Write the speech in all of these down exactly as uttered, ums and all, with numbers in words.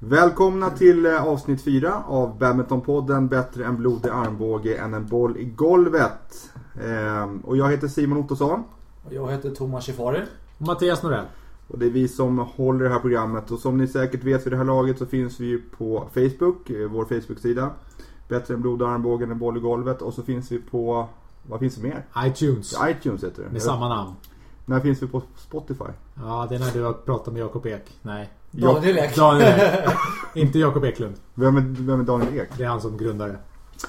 Välkomna till avsnitt fyra av Badmintonpodden, bättre en blodig armbåge än en boll i golvet. Ehm, och jag heter Simon Ottosson. Och jag heter Thomas Schifari. Och Mattias Norell. Och det är vi som håller det här programmet. Och som ni säkert vet vid det här laget så finns vi på Facebook, vår Facebook-sida. Bättre en blodig armbåge än en boll i golvet. Och så finns vi på, vad finns det mer? iTunes. iTunes heter det. Med samma namn. När finns vi på Spotify? Ja, det är när du har pratat med Jakob Ek. Nej. Daniel Ek. Daniel Ek. Inte Jakob Eklund. Vem är, vem är Daniel Ek? Det är han som grundare.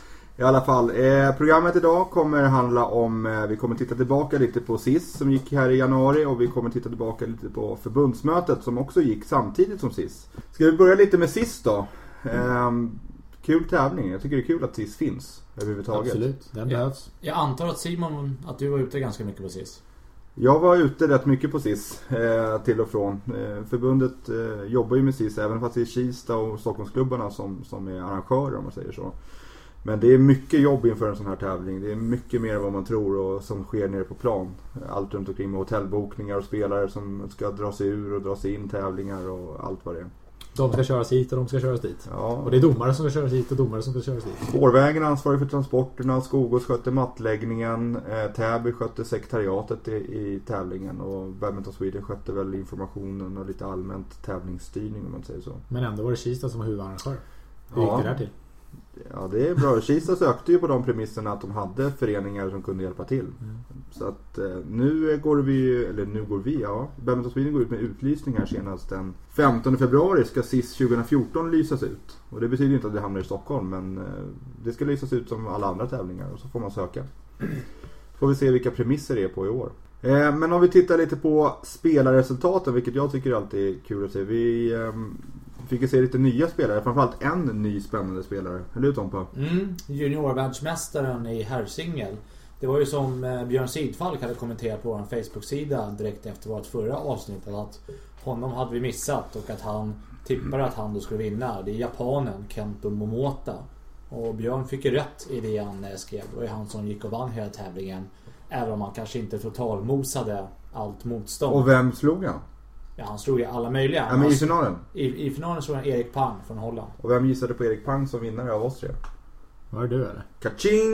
I alla fall, eh, programmet idag kommer handla om, eh, vi kommer titta tillbaka lite på S I S som gick här i januari. Och vi kommer titta tillbaka lite på förbundsmötet som också gick samtidigt som S I S. Ska vi börja lite med S I S då? Eh, kul tävling, jag tycker det är kul att S I S finns överhuvudtaget. Absolut, den behövs. Jag, jag antar att Simon, att du var ute ganska mycket på S I S. Jag var ute rätt mycket på S I S eh, till och från. Eh, förbundet eh, jobbar ju med S I S även fast det är Kista och Stockholmsklubbarna som, som är arrangörer om man säger så. Men det är mycket jobb inför en sån här tävling. Det är mycket mer än vad man tror och som sker nere på plan. Allt runt omkring med hotellbokningar och spelare som ska dra sig ur och dra sig in tävlingar och allt vad det är. De ska köras hit och de ska köras dit. Ja. Och det är domare som ska köras hit och domare som ska köras dit. Spårvägen ansvarig för transporterna, Skogås skötte mattläggningen, eh, Täby skötte sekretariatet i, i tävlingen och Badminton Sweden skötte väl informationen och lite allmänt tävlingsstyrning om man säger så. Men ändå var det Kista som var huvudarrangör. Hur Ja. gick det där till? Ja, det är bra. Kista sökte ju på de premisserna att de hade föreningar som kunde hjälpa till. Mm. Så att eh, nu går vi, eller nu går vi, ja. Badminton Sweden går ut med utlysning här senast den femtonde februari ska S I S tjugo fjorton lysas ut. Och det betyder inte att det hamnar i Stockholm, men eh, det ska lysas ut som alla andra tävlingar och så får man söka. Får vi se vilka premisser det är på i år. Eh, men om vi tittar lite på spelarresultaten, vilket jag tycker alltid är kul att se. Vi eh, fick ju se lite nya spelare, framförallt en ny spännande spelare. Eller hur Tompa? Mm, juniorvärldsmästaren i herrsingel. Det var ju som eh, Björn Sidfalk hade kommenterat på vår Facebook-sida direkt efter vårt förra avsnitt att honom hade vi missat och att han tippade att han då skulle vinna. Det är japanen Kento Momota. Och Björn fick ju rätt i det han skrev. Det var ju han som gick och vann hela tävlingen. Även om han kanske inte totalmosade allt motstånd. Och vem slog han? Ja, han slog ju alla möjliga. Ja, men i finalen? I, I finalen slog han Erik Pang från Holland. Och vem gissade på Erik Pang som vinnare av oss tre? Var det du eller? Kaching!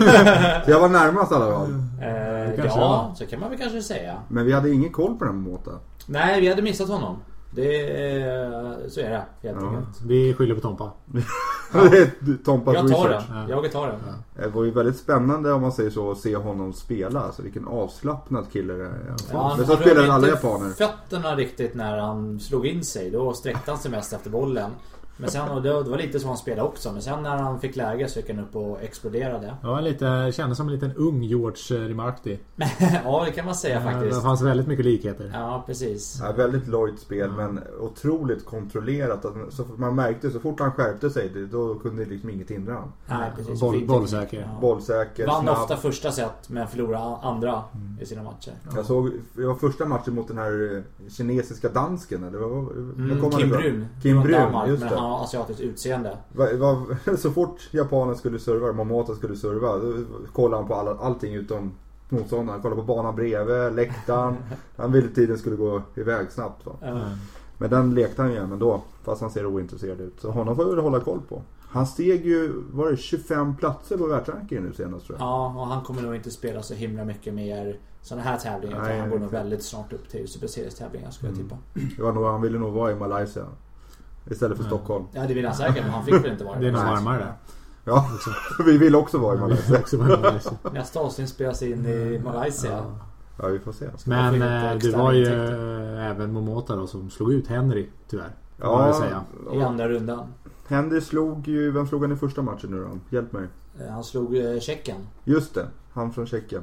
Så jag var närmast i alla fall. Eh, ja, så kan man väl kanske säga. Men vi hade ingen koll på den Måta. Nej, vi hade missat honom. Det är, så är det helt Ja. enkelt. Vi skyller på Tompa. Det är Tompas Jag tar research. den. Jag tar den. Det var ju väldigt spännande om man säger så att se honom spela. Alltså vilken avslappnad kille det är. Ja, Men så spelar alla japaner. Fötterna riktigt när han slog in sig. Då sträckte han sig mest efter bollen. Men sen, och det var lite som han spelade också. Men sen när han fick läge så gick han upp och exploderade. Ja, lite, kändes som en liten ung George Remarque. Ja, det kan man säga faktiskt. Det fanns väldigt mycket likheter. Ja, precis. Ja, väldigt lojt spel men otroligt kontrollerat. Så man märkte så fort han skärpte sig då kunde det liksom inget hindra han. Nej, precis. Boll, bollsäker. Ja. Bollsäker, vann snabb. ofta första set men förlorade andra mm. i sina matcher. Ja. Jag såg det var första matchen mot den här kinesiska dansken eller vad, mm, vad Kim Brun. Kim Brun, Danmark, just men det. han har asiatiskt utseende. Va, va, så fort japanen skulle serva, Momota skulle serva, då kollade han på alla, allting utom motståndaren. Han kollade på banan bredvid, läktaren. Han ville tiden skulle gå iväg snabbt va? Mm. Men den lekte han ju men då, fast han ser ointresserad ut. Så honom får vi väl hålla koll på. Han steg ju, var det tjugofem platser på världsrankingen nu senast tror jag. Ja, och han kommer nog inte spela så himla mycket mer sådana här tävlingar. Nej, han går nog väldigt snart upp till Super Series-tävlingar skulle jag tippa. Det var nog, han ville nog vara i Malaysia istället för Nej. Stockholm. Ja, det vill han säkert, men han fick väl inte vara. Det är nog varmare där. Ja, vi vill också vara i Malaysia. Också vara i Malaysia. Nästa avsnitt spelas in i Malaysia. Ja. Ja, vi får se. Men det var ju även Momota då som slog ut Henry tyvärr. Ja, säga. I andra rundan. Henry slog ju, vem slog han i första matchen nu då? Hjälp mig. Han slog eh, Tjeckien. Just det, han från Tjeckien.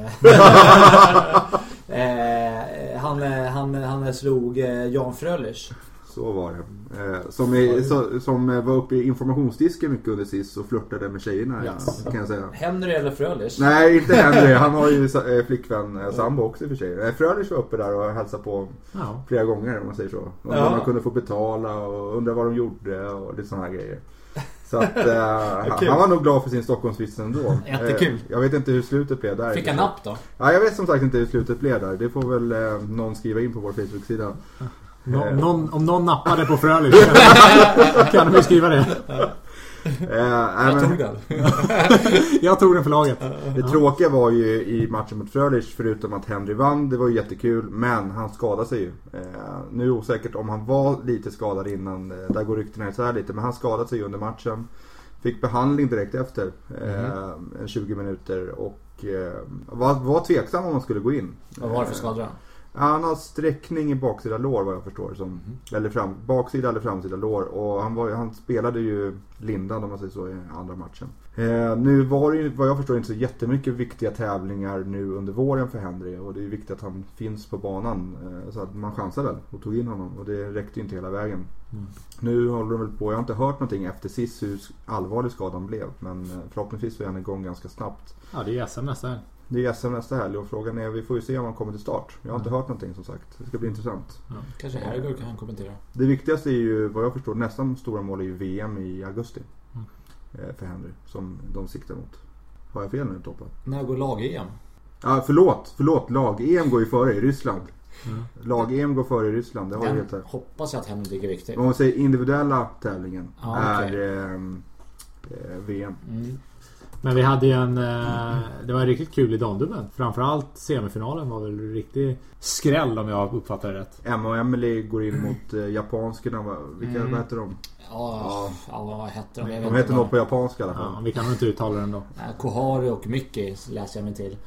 eh, han, han, han slog eh, Jan Frölich. Så var det. Eh, som, är, så, som var uppe i informationsdisken mycket under sist och flörtade med tjejerna, yes. Kan jag säga. Henry eller Frölich? Nej, inte Henry. Han har ju eh, flickvän, eh, sambo också för sig. Eh, Frölich var uppe där och hälsade på ja. flera gånger om man säger så. Om ja. Man kunde få betala och undra vad de gjorde och lite sådana här grejer. Så att eh, han, han var nog glad för sin Stockholmsvist ändå. Jättekul. Eh, jag vet inte hur slutet blev där. Fick han napp då? Ja, jag vet som sagt inte hur slutet blev där. Det får väl eh, någon skriva in på vår Facebook-sida. No, någon, om någon nappade på Frölich kan de skriva det. Eh, jag men, tog den. Jag tog den för laget. Det tråkiga var ju i matchen mot Frölich, förutom att Henry vann, det var ju jättekul, men han skadade sig ju. Eh, nu är det osäkert om han var lite skadad innan, eh, där går ryktena så här lite, men han skadade sig under matchen. Fick behandling direkt efter, eh, mm. en tjugo minuter, och eh, var, var tveksam om han skulle gå in. Vad var det för skador? Han har sträckning i baksida lår, vad jag förstår som, mm. eller fram, baksida eller framsida lår, och han, var, han spelade ju lindan om man säger så i andra matchen. Eh, nu var det ju, vad jag förstår, inte så jättemycket viktiga tävlingar nu under våren för Henry, och det är viktigt att han finns på banan, eh, så att man chansar väl och tog in honom, och det räckte ju inte hela vägen. Mm. Nu håller de väl på, jag har inte hört någonting efter sist hur allvarlig skadan blev, men förhoppningsvis är han igång ganska snabbt. Ja, det är S M nästa helg. Det är S M nästa helg, och frågan är, vi får ju se om han kommer till start. Jag har inte mm. hört någonting som sagt. Det ska bli intressant. Ja. Kanske här går kan han kommentera. Det viktigaste är ju, vad jag förstår, nästan stora mål är ju V M i augusti. Mm. För Henry, som de siktar mot. Har jag fel nu, Toppa? När går lag-E M? Ja, förlåt, förlåt. Lag-E M går ju före i Ryssland. Mm. Lag-E M går före i Ryssland. Det har Den helt här. Hoppas jag att Henry ligger viktigt. Om man säger individuella tävlingen ah, är okay. eh, V M. Mm. Men vi hade ju en eh, det var riktigt kul i damdubbeln. Framförallt semifinalen var väl riktigt skräll om jag uppfattar det rätt. Emma och Emily går in mot eh, japanskarna. Vilka mm. vad heter de? Ja, ja. ja vad heter de? Jag de heter något på japanska i alla fall. Ja, vi kan nog inte uttala den då. Koharu och Miki läser jag mig till.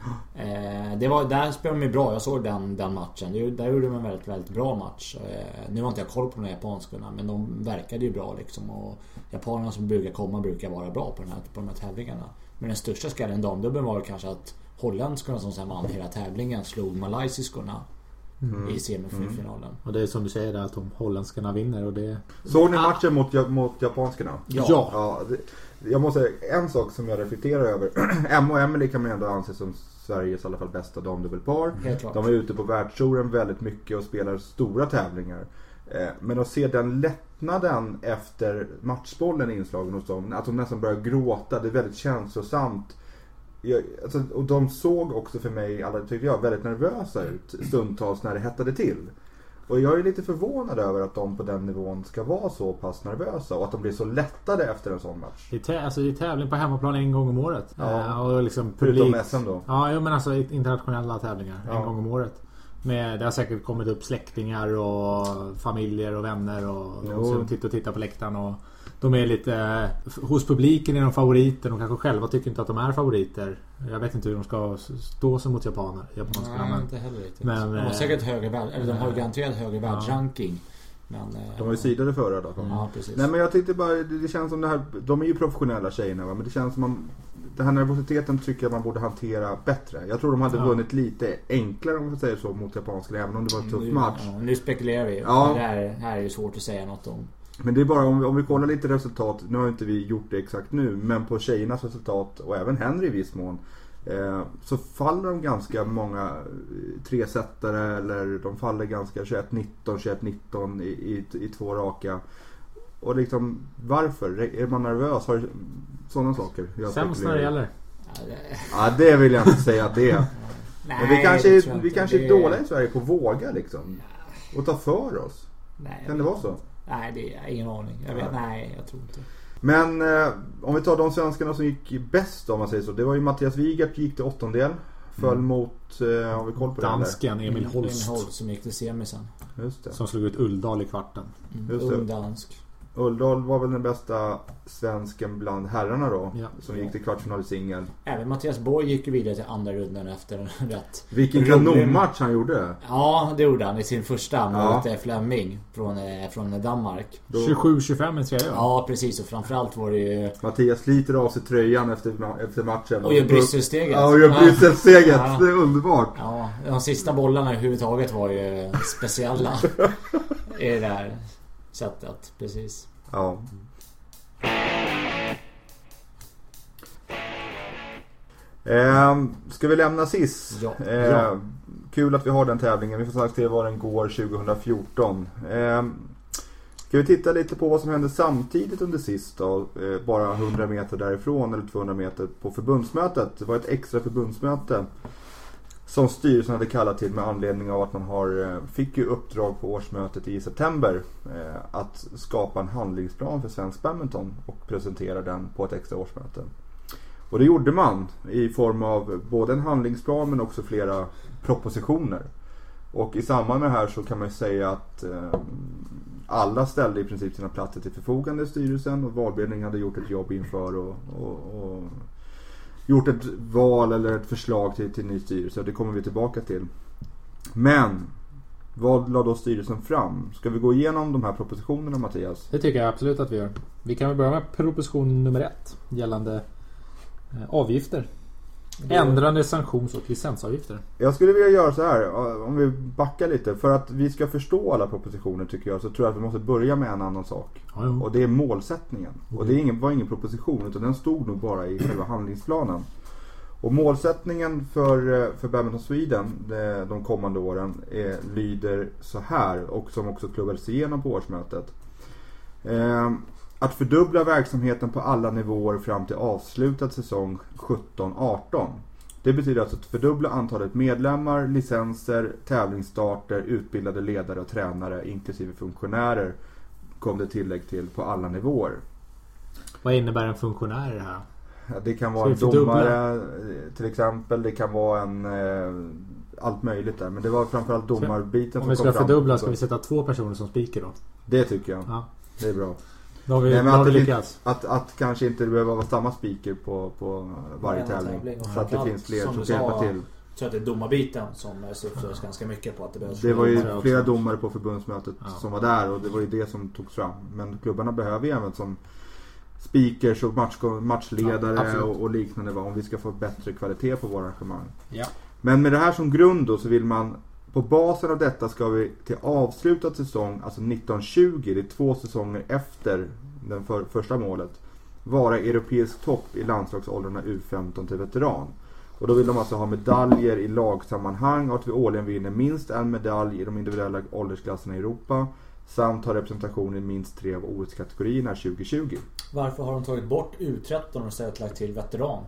Eh, det var, där spelade de ju bra. Jag såg den, den matchen. Det, där gjorde de en väldigt, väldigt bra match. Eh, nu har inte jag koll på de japanskarna, men de verkade ju bra liksom. Och japanerna som brukar komma brukar vara bra på, den här, på de här tävlingarna. Men den största skallen damdubben var kanske att holländskorna som sen vann hela tävlingen slog malaysiskorna mm. i semifinalen. Mm. Och det är som du säger där, att de holländskarna vinner. Och det... Såg ni matchen mot, mot japanskarna? Ja. ja. ja det, jag måste säga en sak som jag reflekterar över. Emma och Emily kan man ändå anse som Sveriges i alla fall bästa damdubbelpar. De är ute på världstouren väldigt mycket och spelar stora tävlingar. Men att se den lättnaden efter matchbollen inslagen hos dem, att de nästan börjar gråta, det är väldigt känslosamt. Jag, alltså, och de såg också för mig, alla tyckte jag, väldigt nervösa ut stundtals när det hettade till. Och jag är lite förvånad över att de på den nivån ska vara så pass nervösa och att de blir så lättade efter en sån match. Det är, tä- alltså, det är tävling på hemmaplan en gång om året. Ja. Äh, och liksom förutom publik... S M då. Ja, men alltså internationella tävlingar ja. en gång om året. Med, det har säkert kommit upp släktingar och familjer och vänner och, och så tittar och tittar på läktaren, och de är lite hos publiken är de favoriter, de kanske själva tycker inte att de är favoriter. Jag vet inte hur de ska stå sig mot japaner. japanerna. Nej, men, inte heller riktigt. Men, de har säkert högre värld, eller de har garanterat högre världsranking. Men, de var ju sidade förra i alla fall. Ja, precis. Nej, men jag tyckte bara, det, det känns som det här, de är ju professionella tjejerna, va? Men det känns som man, den här nervositeten tycker jag man borde hantera bättre. Jag tror de hade ja. vunnit lite enklare, om man får säga så, mot japanska, även om det var en tuff nu, match. Ja, nu spekulerar vi. Ja. Det här, här är ju svårt att säga något om. Men det är bara om vi, om vi kollar lite resultat, nu har inte vi gjort det exakt nu, men på tjejernas resultat och även Henry i viss mån, eh, så faller de ganska många tresättare, eller de faller ganska tjugoett nitton, tjugoett nitton i, i, i två raka. Och liksom, varför? Är man nervös? Har sådana saker? Sämst när det gäller. Ja, det vill jag inte säga att det är. Nej, men vi kanske, är, vi kanske det... är dåliga i Sverige på att våga liksom. Och ta för oss. Nej, kan det vara så? Nej, det är ingen aning. Jag vet, nej. nej, jag tror inte. Men eh, om vi tar de svenskarna som gick bäst, om man säger så. Det var ju Mattias Wigert gick till åttondel. Föll mm. mot, eh, har vi koll på dansken, Emil Holst. Emil Holst som gick till semisen. Just det. Som slog ut Ulldal i kvarten. Mm. Just det. Uldansk. Ulldal var väl den bästa svensken bland herrarna då, ja. som gick till kvartsfinal i singel. Även Mattias Borg gick ju vidare till andra rundan efter en rätt. Vilken kanonmatch han gjorde. Ja, det gjorde han i sin första mot ja. Fleming från, från Danmark. tjugosju tjugofem i tredje. Ja, precis. Och framförallt var det ju... Mattias sliter av sig tröjan efter, efter matchen. Och gör Brysselsteget. Ja, och gör Brysselsteget. Ja. Det är underbart. Ja, de sista bollarna överhuvudtaget var ju speciella i det där sättet, precis. Ja. Eh, ska vi lämna S I S? Ja. Eh, ja. Kul att vi har den tävlingen. Vi får sagt till var den går tjugofjorton. Eh, ska vi titta lite på vad som hände samtidigt under S I S då? Eh, bara hundra meter därifrån, eller tvåhundra meter på förbundsmötet. Det var ett extra förbundsmöte som styrelsen hade kallat till med anledning av att man har, fick ju uppdrag på årsmötet i september eh, att skapa en handlingsplan för svensk badminton och presentera den på ett extra årsmöte. Och det gjorde man i form av både en handlingsplan men också flera propositioner. Och i samband med det här så kan man ju säga att eh, alla ställde i princip sina platser till förfogande i styrelsen och valberedningen hade gjort ett jobb inför och, och, och gjort ett val eller ett förslag till, till ny styrelse. Det kommer vi tillbaka till. Men vad la då styrelsen fram? Ska vi gå igenom de här propositionerna, Mattias? Det tycker jag absolut att vi gör. Vi kan väl börja med proposition nummer ett gällande eh, avgifter. Ändrade sanktions- och licensavgifter. Jag skulle vilja göra så här, om vi backar lite. För att vi ska förstå alla propositioner tycker jag, så tror jag att vi måste börja med en annan sak. Ja, ja. Och det är målsättningen. Mm. Och det är ingen, var ingen proposition, utan den stod nog bara i själva handlingsplanen. Och målsättningen för, för Badminton Sweden de, de kommande åren är, lyder så här, och som också klubbades igenom på årsmötet. Eh, Att fördubbla verksamheten på alla nivåer fram till avslutad säsong sjutton arton. Det betyder alltså att fördubbla antalet medlemmar, licenser, tävlingsstarter, utbildade ledare och tränare inklusive funktionärer kom det tillägg till på alla nivåer. Vad innebär en funktionär i det här? Ja, det kan vara en domare till exempel, det kan vara en eh, allt möjligt där, men det var framförallt domarbiten. Om vi ska fördubbla, ska vi sätta två personer som speaker då? Det tycker jag. Ja. Det är bra. Då har vi, Nej, men då har att, vi lyckats. Att, att kanske inte det behöver vara samma speaker på, på varje tävling. tävling. Så att det finns fler som, som ska hjälpa till. Så att det är domarbiten som syftas ganska mycket på att det behövs. Det var ju flera domare på förbundsmötet ja. som var där, och det var ju det som togs fram. Men klubbarna behöver ju även som speakers och match, matchledare ja, och, och liknande om vi ska få bättre kvalitet på våra arrangemang. Ja. Men med det här som grund då, så vill man på basen av detta ska vi till avslutad säsong, alltså nitton tjugo, det är två säsonger efter den för, första målet, vara europeisk topp i landslagsåldrarna U femton till veteran. Och då vill de alltså ha medaljer i lagsammanhang och att vi årligen vinner minst en medalj i de individuella åldersklasserna i Europa samt ha representation i minst tre av O S-kategorierna tjugo tjugo. Varför har de tagit bort U tretton och istället lagt till veteran?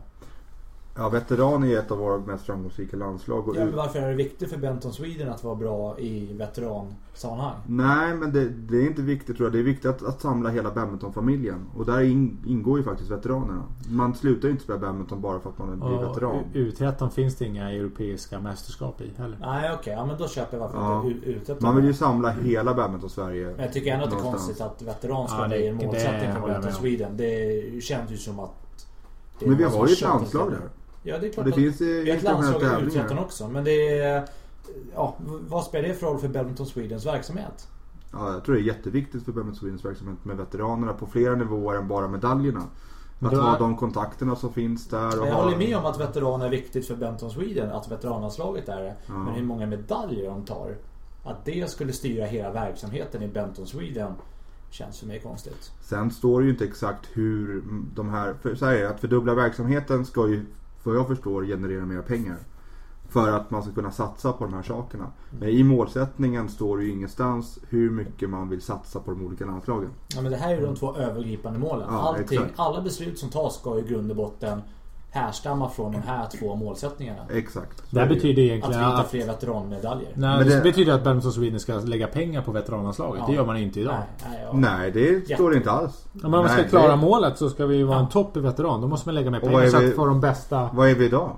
Ja, veteran är ett av våra mest framgångsrika landslag. Och ja, men varför är det viktigt för Badminton Sweden att vara bra i veteransammanhang? Nej, men det, det är inte viktigt tror jag. Det är viktigt att, att samla hela badmintonfamiljen. Och där in, ingår ju faktiskt veteranerna. Man slutar ju inte spela badminton bara för att man blir och veteran. U tretton finns det inga europeiska mästerskap i heller. Nej, okej. Okay. Ja, men då köper jag varför ja. inte U tretton. Man vill ju samla hela badminton Sverige. Men jag tycker ändå att det är konstigt att veteran ska ja, bli en målsättning för Badminton Sweden. Det känns ju som att... Det men vi har ju ett landslag där. Ja, det är klart det att finns det är ett landslag i U tretton också. Men det är... Ja, vad spelar det för roll för Badminton Swedens verksamhet? Ja, jag tror det är jätteviktigt för Badminton Swedens verksamhet med veteranerna på flera nivåer än bara medaljerna. Att ha de kontakterna som finns där. Och jag ha... håller med om att veteraner är viktigt för Badminton Sweden, att veterananslaget är det. Ja. Men hur många medaljer de tar, att det skulle styra hela verksamheten i Badminton Sweden känns för mig konstigt. Sen står det ju inte exakt hur de här... För, så här, att fördubbla verksamheten ska ju, för jag förstår, generera mer pengar. För att man ska kunna satsa på de här sakerna. Men i målsättningen står det ju ingenstans hur mycket man vill satsa på de olika landslagen. Ja, men det här är ju de två övergripande målen. Ja, Allting, alla beslut som tas ska i grund och botten härstamma från de här två målsättningarna. Exakt. Det betyder egentligen att vi inte har fler veteranmedaljer. Nej, men det, det betyder att Badminton Sweden ska lägga pengar på veterananslaget. Ja. Det gör man inte idag. Nej, nej, ja. nej det Jätte. står det inte alls. Ja, men om man ska klara det... målet så ska vi ju vara ja. en topp i veteran. Då måste man lägga mer pengar vi... så att få de bästa. Vad är vi idag?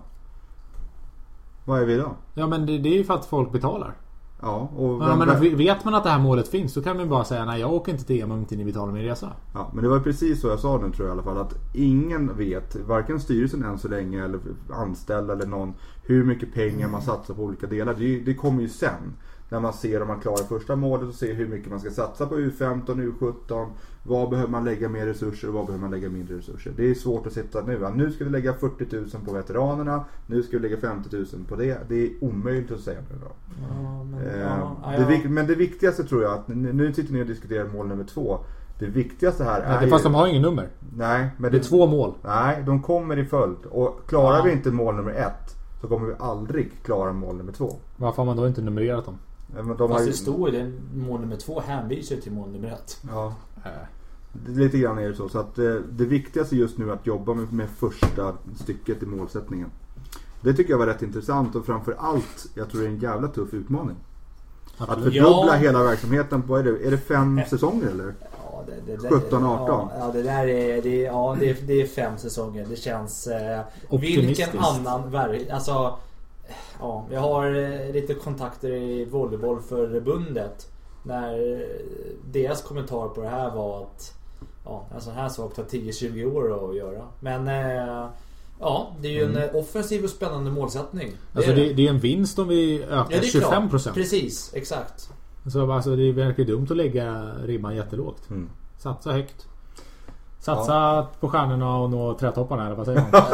Vad är vi idag? Ja, men det, det är ju för att folk betalar. Ja, och ja, men vet man att det här målet finns, så kan man bara säga nej, jag åker inte till E M om inte ni betalar min resa. Ja, men det var precis så jag sa nu, tror jag i alla fall, att ingen vet, varken styrelsen än så länge eller anställda eller någon, hur mycket pengar man satsar på olika delar. Det, det kommer ju sen. När man ser om man klarar första målet och ser hur mycket man ska satsa på U femton, U sjutton. Vad behöver man lägga mer resurser och vad behöver man lägga mindre resurser. Det är svårt att sitta nu. Nu ska vi lägga fyrtio tusen på veteranerna. Nu ska vi lägga femtio tusen på det. Det är omöjligt att säga nu då. Ja, men, eh, ja, ja. Det, men det viktigaste tror jag att nu sitter ni och diskuterar mål nummer två. Det viktigaste här är... Nej, fast de har ingen nummer. Nej, men det är det, två mål. Nej, de kommer i följd. Och klarar ja. vi inte mål nummer ett så kommer vi aldrig klara mål nummer två. Varför har man då inte numrerat dem? Men de Fast har ju... det står ju mål nummer två hänvisar till mål nummer ett. Ja, lite grann är det så. Så att det, det viktigaste just nu är att jobba med, med första stycket i målsättningen. Det tycker jag var rätt intressant och framför allt, jag tror det är en jävla tuff utmaning. Att fördubbla ja. hela verksamheten på, är det, är det fem säsonger eller? Ja, det, det, det, sjutton arton. Ja, ja, det där är, det, ja, det, är, det är fem säsonger. Det känns... Eh, vilken annan värld. Alltså, ja, jag har eh, lite kontakter i volleybollförbundet. När deras kommentar på det här var att ja, en sån här sak tar tio till tjugo år att göra. Men... Eh, ja, det är ju en mm. offensiv och spännande målsättning. Det alltså är det, det är en vinst om vi ökar ja, tjugofem procent. Precis, exakt. Så alltså, det verkar dumt att lägga ribban jättelågt. Mm. Satsa högt. Satsa ja. på stjärnorna och nå trätopparna eller vad säger man?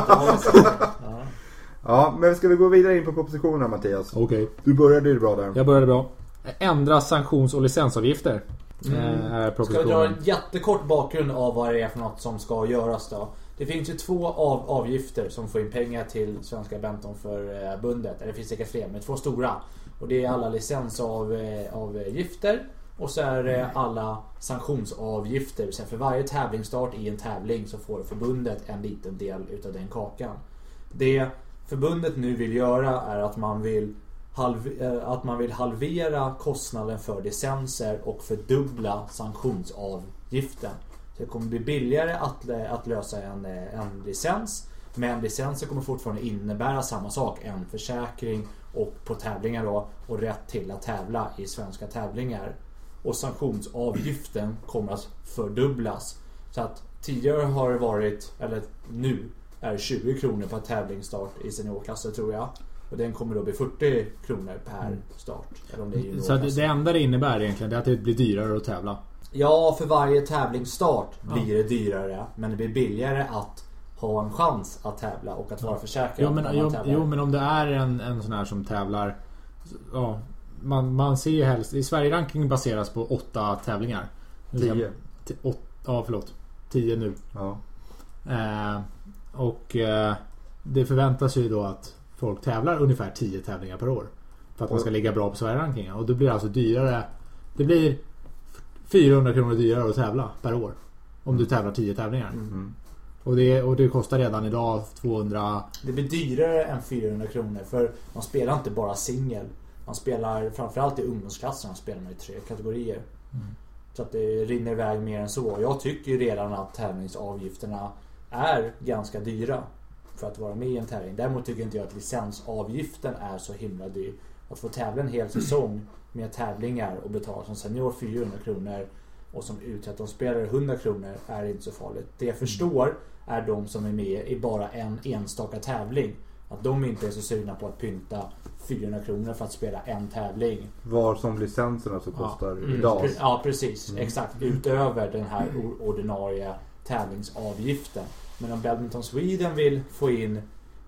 ja. ja, men ska vi gå vidare in på propositionen, Mattias? Okej. Okay. Du började ju bra där. Jag började bra. Ändra sanktions- och licensavgifter. Mm. Ska vi dra en jättekort bakgrund av vad det är för något som ska göras då? Det finns ju två av avgifter som får in pengar till Svenska Badmintonförbundet. Det finns säkert fler, men två stora. Och det är alla licensavgifter och så är det alla sanktionsavgifter. Så för varje tävlingsstart i en tävling så får förbundet en liten del utav den kakan. Det förbundet nu vill göra är att man vill, halv- att man vill halvera kostnaden för licenser och fördubbla sanktionsavgiften. Det kommer bli billigare att, att lösa en, en licens. Men licensen kommer fortfarande innebära samma sak. En försäkring och på tävlingar då. Och rätt till att tävla i svenska tävlingar. Och sanktionsavgiften kommer att fördubblas. Så att tidigare har det varit, eller nu är tjugo kronor per tävlingsstart i seniorklasser tror jag. Och den kommer då bli fyrtio kronor per start. Eller om det är så det, det enda det innebär egentligen är att det blir dyrare att tävla. Ja, för varje tävlingsstart blir det dyrare. Men det blir billigare att ha en chans att tävla och att vara försäkrad. Jo, men, jo, jo, men om det är en, en sån här som tävlar. Ja, man, man ser ju helst. I Sverige-rankingen baseras på åtta tävlingar. Tio. T- åt, ja, förlåt. Tio nu. Ja. Eh, och eh, det förväntas ju då att folk tävlar ungefär tio tävlingar per år. För att man ska ligga bra på Sverige-rankingen. Och då blir det alltså dyrare. Det blir fyrahundra kronor dyrare att tävla per år. Om du tävlar tio tävlingar. Mm. Och, det, och det kostar redan idag tvåhundra. Det blir dyrare än fyrahundra kronor. För man spelar inte bara singel. Man spelar framförallt i ungdomsklasserna. Spelar man i tre kategorier. Mm. Så att det rinner iväg mer än så. Jag tycker ju redan att tävlingsavgifterna är ganska dyra. För att vara med i en tävling. Däremot tycker inte jag att licensavgiften är så himla dyr. Att få tävla en hel säsong med tävlingar och betala som senior fyrahundra kronor och som U tretton-spelare hundra kronor är inte så farligt. Det jag förstår är de som är med i bara en enstaka tävling. Att de inte är så sugna på att pynta fyrahundra kronor för att spela en tävling. Var som licenserna så kostar ja. idag. Mm. Ja, precis. Mm. Exakt. Utöver den här ordinarie tävlingsavgiften. Men om Badminton Sweden vill få in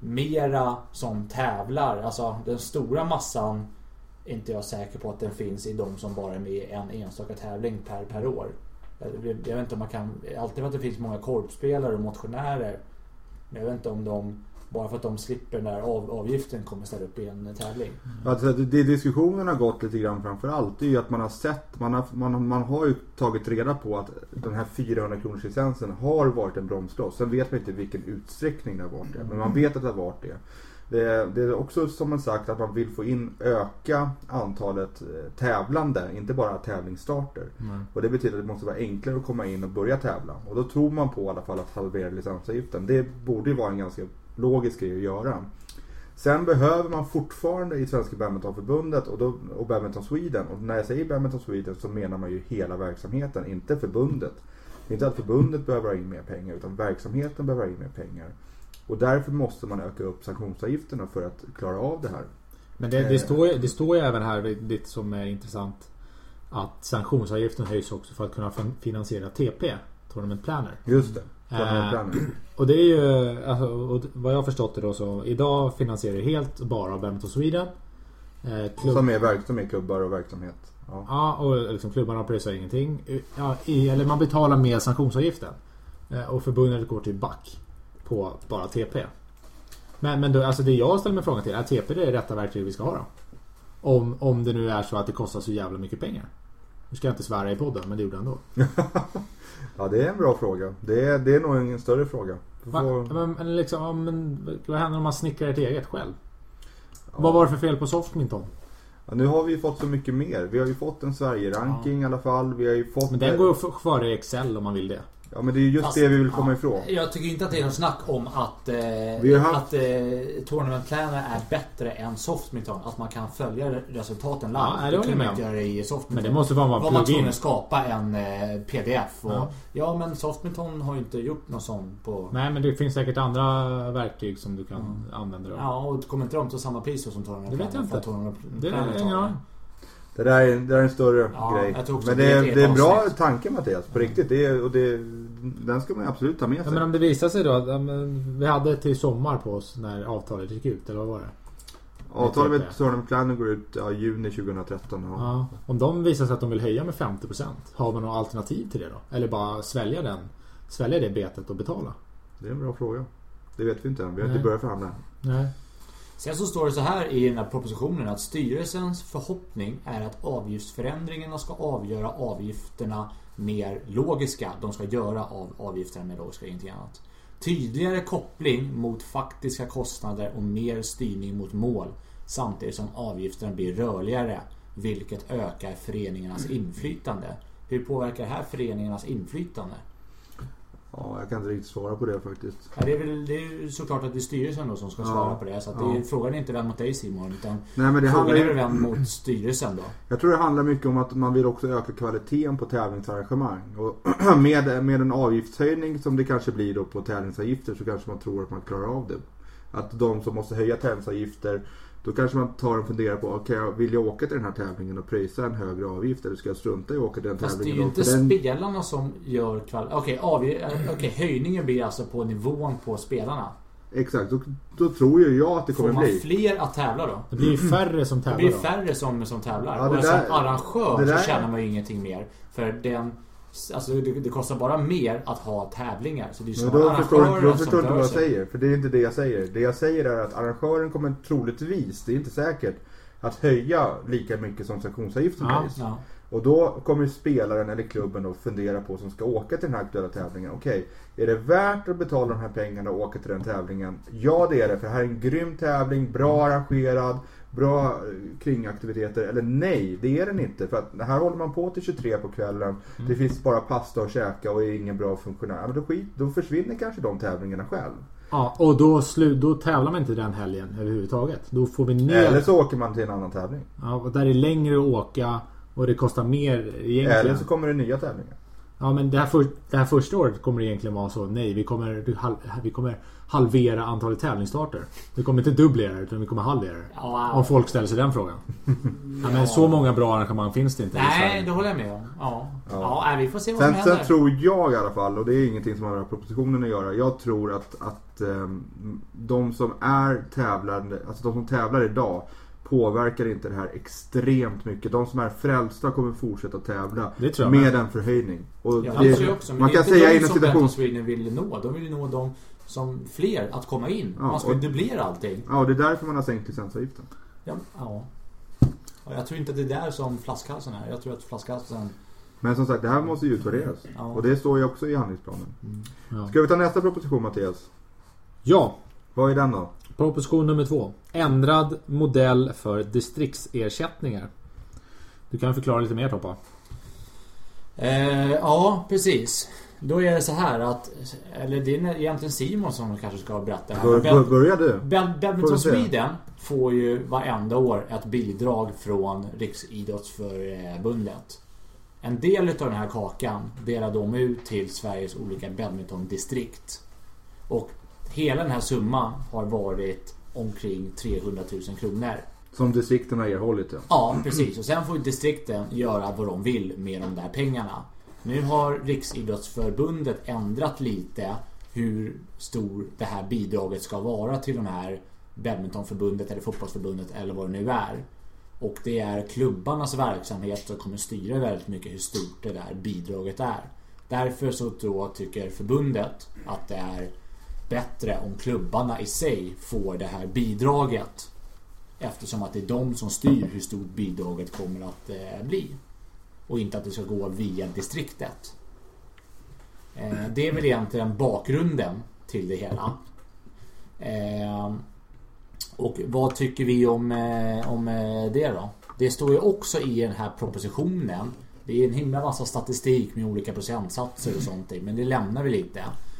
mera som tävlar, alltså den stora massan är inte jag säker på att den finns i de som bara är med i en enstaka tävling per, per år. Jag, jag vet inte om man kan, alltid att det finns många korpspelare och motionärer, men jag vet inte om de, bara för att de slipper den där av, avgiften kommer ställa upp i en tävling. Alltså, det diskussionen har gått lite grann framför allt det är ju att man har sett, man har, man, man har ju tagit reda på att den här fyrahundra kronors licensen har varit en bromskloss. Sen vet man inte vilken utsträckning det har varit det, men man vet att det har varit det. Det, det är också som man sagt att man vill få in öka antalet tävlande, inte bara tävlingsstarter. Mm. Och det betyder att det måste vara enklare att komma in och börja tävla. Och då tror man på i alla fall att halvera licensavgiften. Det borde ju vara en ganska logisk grej att göra. Sen behöver man fortfarande i Svenska Badmintonförbundet och, då, och Badminton Sweden. Och när jag säger Badminton Sweden så menar man ju hela verksamheten, inte förbundet. Det är inte att förbundet behöver ha in mer pengar utan verksamheten behöver ha in mer pengar. Och därför måste man öka upp sanktionsavgifterna för att klara av det här. Men det, det, står, det står ju även här det som är intressant att sanktionsavgiften höjs också för att kunna finansiera T P, Tournament Planner. Just det, Tournament Planner. Eh, och det är ju, alltså, och vad jag har förstått det då så, idag finansierar det helt bara Badminton Sweden. Eh, klubb... som, är verk, som är klubbar och verksamhet. Ja, ja och liksom, klubbarna pröjsar ingenting. Ja, i, eller man betalar med sanktionsavgiften. Eh, och förbundet går till back på bara T P. Men, men då, alltså det jag ställer mig frågan till är T P det är rätta verktyg vi ska ha då? Om, om det nu är så att det kostar så jävla mycket pengar. Nu ska jag inte svära i podden, men det gjorde jag ändå. Ja, det är en bra fråga. Det är, det är nog en större fråga. Va? Men, men liksom, men, vad händer om man snickrar ett eget själv? Ja. Vad var det för fel på Softminton? Ja, nu har vi fått så mycket mer. Vi har ju fått en Sverige-ranking ja. i alla fall. Vi har ju fått men den går ju före i Excel om man vill det. Ja, men det är just alltså, det vi vill komma ja. ifrån. Jag tycker inte att det är någon snack om att, eh, vi har haft... att eh, Tournament Planner är bättre än Softminton. Att man kan följa resultaten live. Ja, det kan man inte göra i Softminton. Men det måste vara man var tvungen att skapa en eh, P D F. Och, ja. ja, men Softminton har ju inte gjort någon sån på... Nej, men det finns säkert andra verktyg som du kan mm. använda då. Ja, och kommer inte de till samma pris som Tournament Planner? Det vet jag inte. Det är ingen Det där är, det där är en större ja, grej. Men det är, det är en bra avsnitt. Tanke, Mattias. På riktigt. Det är, och det, den ska man absolut ta med sig. Ja, men om det visar sig då. Vi hade till sommar på oss när avtalet gick ut. Eller vad var det? Avtalet med Tournament Planner går ut ja, juni tjugohundratretton. Ja. Ja. Om de visar sig att de vill höja med femtio procent. Har man något alternativ till det då? Eller bara svälja den? Svälja det betet och betala? Det är en bra fråga. Det vet vi inte än. Vi har Nej. inte börjat förhandla. Nej. Sen så står det så här i den här propositionen att styrelsens förhoppning är att avgiftsförändringarna ska avgöra avgifterna mer logiska. De ska göra av avgifterna mer logiska, ingenting annat. Tydligare koppling mot faktiska kostnader och mer styrning mot mål samtidigt som avgifterna blir rörligare, vilket ökar föreningarnas inflytande. Hur påverkar det här föreningarnas inflytande? Ja, jag kan inte riktigt svara på det faktiskt. Ja, det är väl det är så att det är styrelsen då som ska svara ja, på det. Så att det är, ja. Frågan är inte vem mot dig, Simon, utan Nej, men det frågan handlar... är vem mot styrelsen då. Jag tror det handlar mycket om att man vill också öka kvaliteten på tävlingsarrangemang. Och med, med en avgiftshöjning som det kanske blir då på tävlingsavgifter så kanske man tror att man klarar av det. Att de som måste höja tävlingsavgifter, då kanske man tar och funderar på okej, okay, vill jag åka till den här tävlingen och pröjsa en högre avgift eller ska jag strunta i att åka till den Fast tävlingen? Fast det är ju inte inte den... spelarna som gör kvalitet. Okej, okay, okay, höjningen blir alltså på nivån på spelarna. Exakt, då, då tror ju jag att det kommer bli. Får man fler att tävla då? Det blir färre som tävlar. Det blir färre som, som tävlar. Ja, och där, som arrangör där... så tjänar man ju ingenting mer. För den... Alltså det, det kostar bara mer att ha tävlingar. Så det är ju då förstår, då förstår inte vad jag säger. För det är inte det jag säger. Det jag säger är att arrangören kommer troligtvis, det är inte säkert, att höja lika mycket som sanktionsavgiften ja, höjs. Ja. Och då kommer spelaren eller klubben att fundera på som ska åka till den här aktuella tävlingen. Okej, är det värt att betala de här pengarna och åka till den tävlingen? Ja, det är det. För det här är en grym tävling, bra arrangerad, bra kringaktiviteter. Eller nej, det är den inte. För att här håller man på till tjugotre på kvällen. Mm. Det finns bara pasta och käka och är ingen bra funktionär. Men då, skit, då försvinner kanske de tävlingarna själv. Ja, och då, slu, då tävlar man inte den helgen överhuvudtaget. Då får vi ner... Eller så åker man till en annan tävling. Ja, och där är längre att åka och det kostar mer egentligen. Eller så kommer det nya tävlingar. Ja, men det här, för, det här första året kommer det egentligen vara så. Nej, vi kommer, vi kommer halvera antalet tävlingsstarter. Vi kommer inte dubblera utan vi kommer halvera det. Ja, wow. Om folk ställer sig den frågan. Ja. Ja, men så många bra arrangemang finns det inte. Nej, det håller jag med om. Ja, ja. ja vi får se vad sen, som händer. Sen tror jag i alla fall, och det är ingenting som har med propositionen att göra. Jag tror att, att um, de som är tävlande, alltså de som tävlar idag påverkar inte det här extremt mycket. De som är frälsta kommer fortsätta tävla med en förhöjning. Och ja, det, det också, men man det kan är säga de inom som situation... Sweden vill nå. De vill nå dem som fler att komma in. Ja, man ska och... dubblera allting. Ja, det är därför man har sänkt licensavgiften. Ja, ja. Och jag tror inte att det är där som flaskhalsen är. Jag tror att flaskhalsen... Men som sagt, det här måste ju utvärderas. Ja. Och det står ju också i handlingsplanen. Mm. Ja. Ska vi ta nästa proposition, Mattias? Ja. Vad är den då? Proposition nummer två. Ändrad modell för distriktsersättningar. Du kan förklara lite mer, Toppa. Eh, ja, precis. Då är det så här att, eller det är egentligen Simon som kanske ska berätta här. Bör, börja du. Badminton Sweden får ju varenda år ett bidrag från Riksidrottsförbundet. En del av den här kakan delar de ut till Sveriges olika badmintondistrikt. Och hela den här summan har varit omkring trehundratusen kronor. Som distrikten har erhållit, ja. Ja, precis. Och sen får distrikten göra vad de vill med de där pengarna. Nu har Riksidrottsförbundet ändrat lite hur stor det här bidraget ska vara till de här badmintonförbundet eller fotbollsförbundet eller vad det nu är. Och det är klubbarnas verksamhet som kommer styra väldigt mycket hur stort det där bidraget är. Därför så då tycker förbundet att det är bättre om klubbarna i sig får det här bidraget. Eftersom att det är de som styr hur stort bidraget kommer att eh, bli. Och inte att det ska gå via distriktet. Eh, det är väl egentligen bakgrunden till det hela. Eh, och vad tycker vi om, eh, om det då? Det står ju också i den här propositionen. Det är en himla massa statistik med olika procentsatser och sånt, men det lämnar vi lite.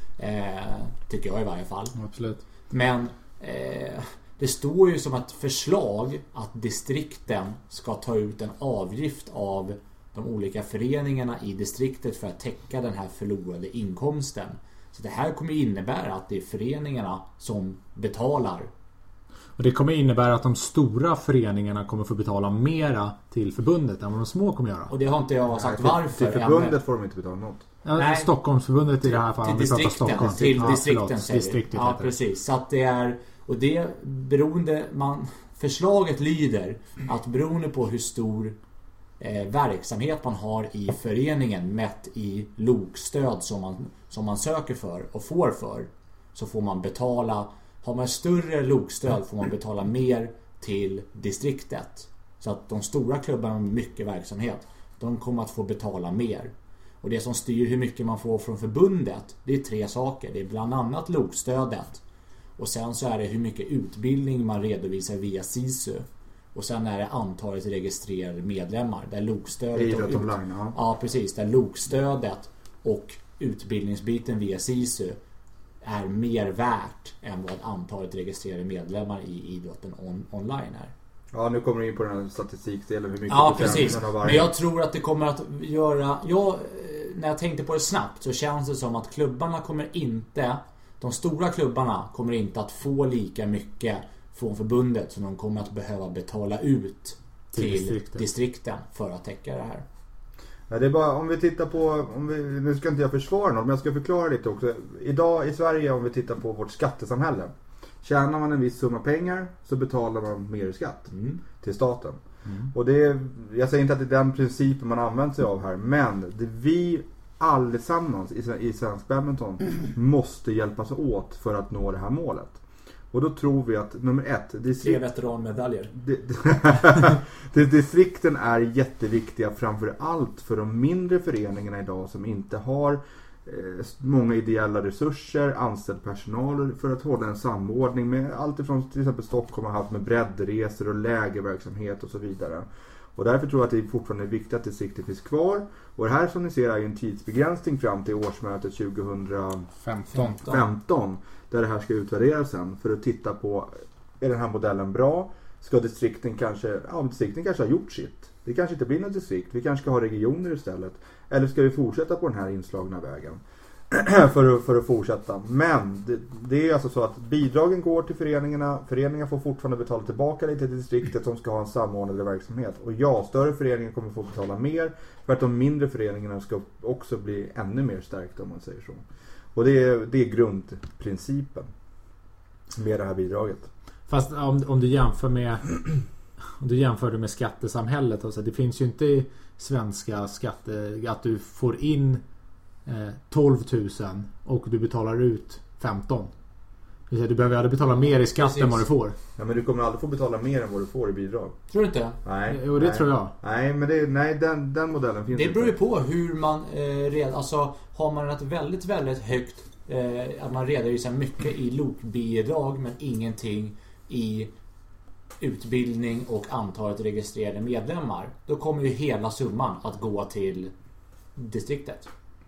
Eh, tycker jag i varje fall. Absolut. Men eh, det står ju som ett förslag att distrikten ska ta ut en avgift av de olika föreningarna i distriktet för att täcka den här förlorade inkomsten. Så det här kommer innebära att det är föreningarna som betalar. Och det kommer innebära att de stora föreningarna kommer få betala mera till förbundet än vad de små kommer göra. Och det har inte jag sagt Nej, varför. Till förbundet än. Får de inte betala något. Ja, Nej. Stockholmsförbundet i det här fallet. Till distrikten. Till ja, distrikten förlåt, säger distriktet Ja, precis. Så att det är, och det beroende, man, förslaget lyder att beroende på hur stor eh, verksamhet man har i föreningen mätt i lokstöd som man, som man söker för och får för, så får man betala. Har man större lokstöd får man betala mer till distriktet. Så att de stora klubbarna med mycket verksamhet, de kommer att få betala mer. Och det som styr hur mycket man får från förbundet, det är tre saker. Det är bland annat lokstödet. Och sen så är det hur mycket utbildning man redovisar via SISU. Och sen är det antalet registrerade medlemmar. Där lokstödet Idrott och ut... online, ja. Ja, precis. Där lokstödet och utbildningsbiten via SISU är mer värt än vad antalet registrerade medlemmar i idrotten on- online är. Ja, nu kommer vi in på den här statistikdelen. Hur mycket Ja, precis. Men jag tror att det kommer att göra... Jag, när jag tänkte på det snabbt så känns det som att klubbarna kommer inte... De stora klubbarna kommer inte att få lika mycket från förbundet som de kommer att behöva betala ut till, till distrikten. distrikten för att täcka det här. Ja, det är bara, om vi tittar på, om vi, nu ska inte jag försvara något, men jag ska förklara lite också. Idag i Sverige, om vi tittar på vårt skattesamhälle, tjänar man en viss summa pengar så betalar man mer i skatt mm. till staten. Mm. Och det är, jag säger inte att det är den principen man använder sig av här, men det vi allesammans i, i svensk badminton mm. måste hjälpas åt för att nå det här målet. Och då tror vi att nummer ett, distrikt, tre veteranmedaljer. det, distrikten är jätteviktiga framför allt för de mindre föreningarna idag som inte har eh, många ideella resurser, anställd personal för att hålla en samordning med allt ifrån till exempel Stockholm har haft med breddresor och lägerverksamhet och så vidare. Och därför tror jag att det fortfarande är viktigt att distriktet finns kvar. Och det här som ni ser är en tidsbegränsning fram till årsmötet tjugohundrafemton där det här ska utvärderas sen för att titta på, är den här modellen bra? Ska distrikten kanske, ja distrikten kanske har gjort sitt. Det kanske inte blir något distrikt, vi kanske ska ha regioner istället. Eller ska vi fortsätta på den här inslagna vägen för, att, för att fortsätta. Men det, det är alltså så att bidragen går till föreningarna, föreningarna får fortfarande betala tillbaka lite till distriktet som ska ha en samordnad verksamhet. Och ja, större föreningar kommer få betala mer för att de mindre föreningarna ska också bli ännu mer stärkta om man säger så. Och det är, det är grundprincipen med det här bidraget. Fast om, om du jämför med om du jämför det med skattesamhället alltså, det finns ju inte i svenska skatte att du får in eh, tolv tusen och du betalar ut femton. Det vill säga, du behöver aldrig betala mer i skatt än vad du får. Ja, men du kommer aldrig få betala mer än vad du får i bidrag. Tror du inte? Nej. Jo, det nej. tror jag. Nej, men det, nej, den, den modellen finns det inte. Det beror ju på hur man eh, red, alltså har man ett väldigt, väldigt högt eh, att man redovisar mycket i lokbidrag men ingenting i utbildning och antalet registrerade medlemmar, då kommer ju hela summan att gå till distriktet.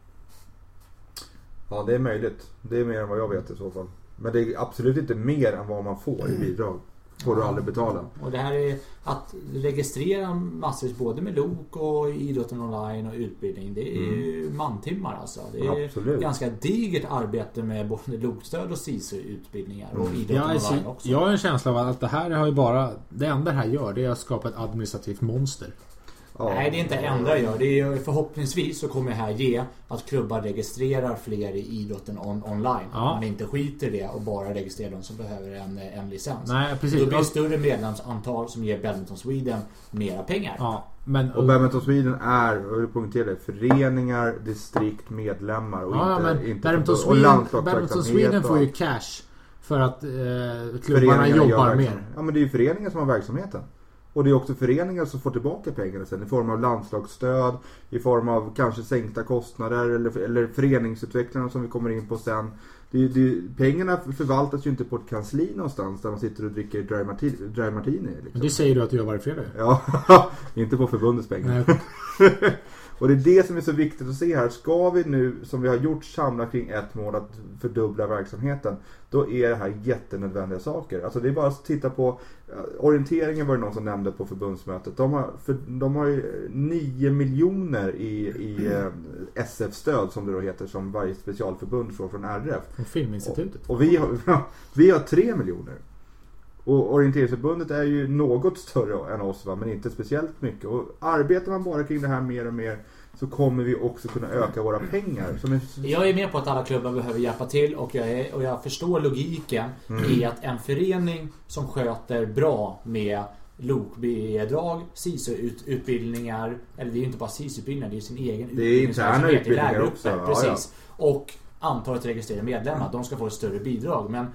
Ja, det är möjligt. Det är mer än vad jag vet i så fall. Men det är absolut inte mer än vad man får i bidrag. Får du aldrig betala. Och det här är att registrera massor både med lok och idrotten online och utbildning. Det är ju mm. mantimmar alltså. Det är absolut. Ganska digert arbete med både lokstöd och SISU-utbildningar och mm. idrotten jag online också. Jag har en känsla av att det här har ju bara, det enda det här gör det är att skapa ett administrativt monster. Ja. Nej, det är inte det enda gör. Det är förhoppningsvis så kommer det här ge att klubbar registrerar fler i idrotten on- online. Ja. Man inte skiter det och bara registrerar de som behöver en, en licens. Nej, precis. Då blir det större medlemsantal som ger Badminton Sweden mera pengar. Ja, men, och Badminton Sweden är, jag vill poängtera det, föreningar, distrikt, medlemmar och ja, inte, men inte Badminton Sweden, Badminton Sweden får ju cash för att eh, klubbarna jobbar mer. Ja, men det är ju föreningar som har verksamheten. Och det är också föreningar som får tillbaka pengarna sen i form av landslagsstöd, i form av kanske sänkta kostnader eller, eller föreningsutvecklarna som vi kommer in på sen. det, det, pengarna förvaltas ju inte på ett kansli någonstans där man sitter och dricker dry martini. Dry martini liksom. Det säger du att du gör varje fredag. Ja, inte på förbundets pengar. Och det är det som är så viktigt att se här. Ska vi nu, som vi har gjort, samla kring ett mål att fördubbla verksamheten, då är det här jättenödvändiga saker. Alltså det är bara att titta på orienteringen, var det någon som nämnde på förbundsmötet. De har, för, de har ju nio miljoner i, i eh, S F-stöd som det då heter, som varje specialförbund får från R F. Och Filminstitutet. Och, och vi, har, vi har tre miljoner. Och orienteringsförbundet är ju något större än oss, va? Men inte speciellt mycket. Och arbetar man bara kring det här mer och mer, så kommer vi också kunna öka våra pengar. Som är... Jag är med på att alla klubbar behöver hjälpa till, och jag, är, och jag förstår logiken mm. i att en förening som sköter bra med lokbidrag, S I S O-utbildningar, eller det är ju inte bara S I S O-utbildningar, det är ju sin egen utbildningsverksamhet i lägergrupper, ja, precis. Ja. Och antalet registrerade medlemmar, de ska få ett större bidrag, men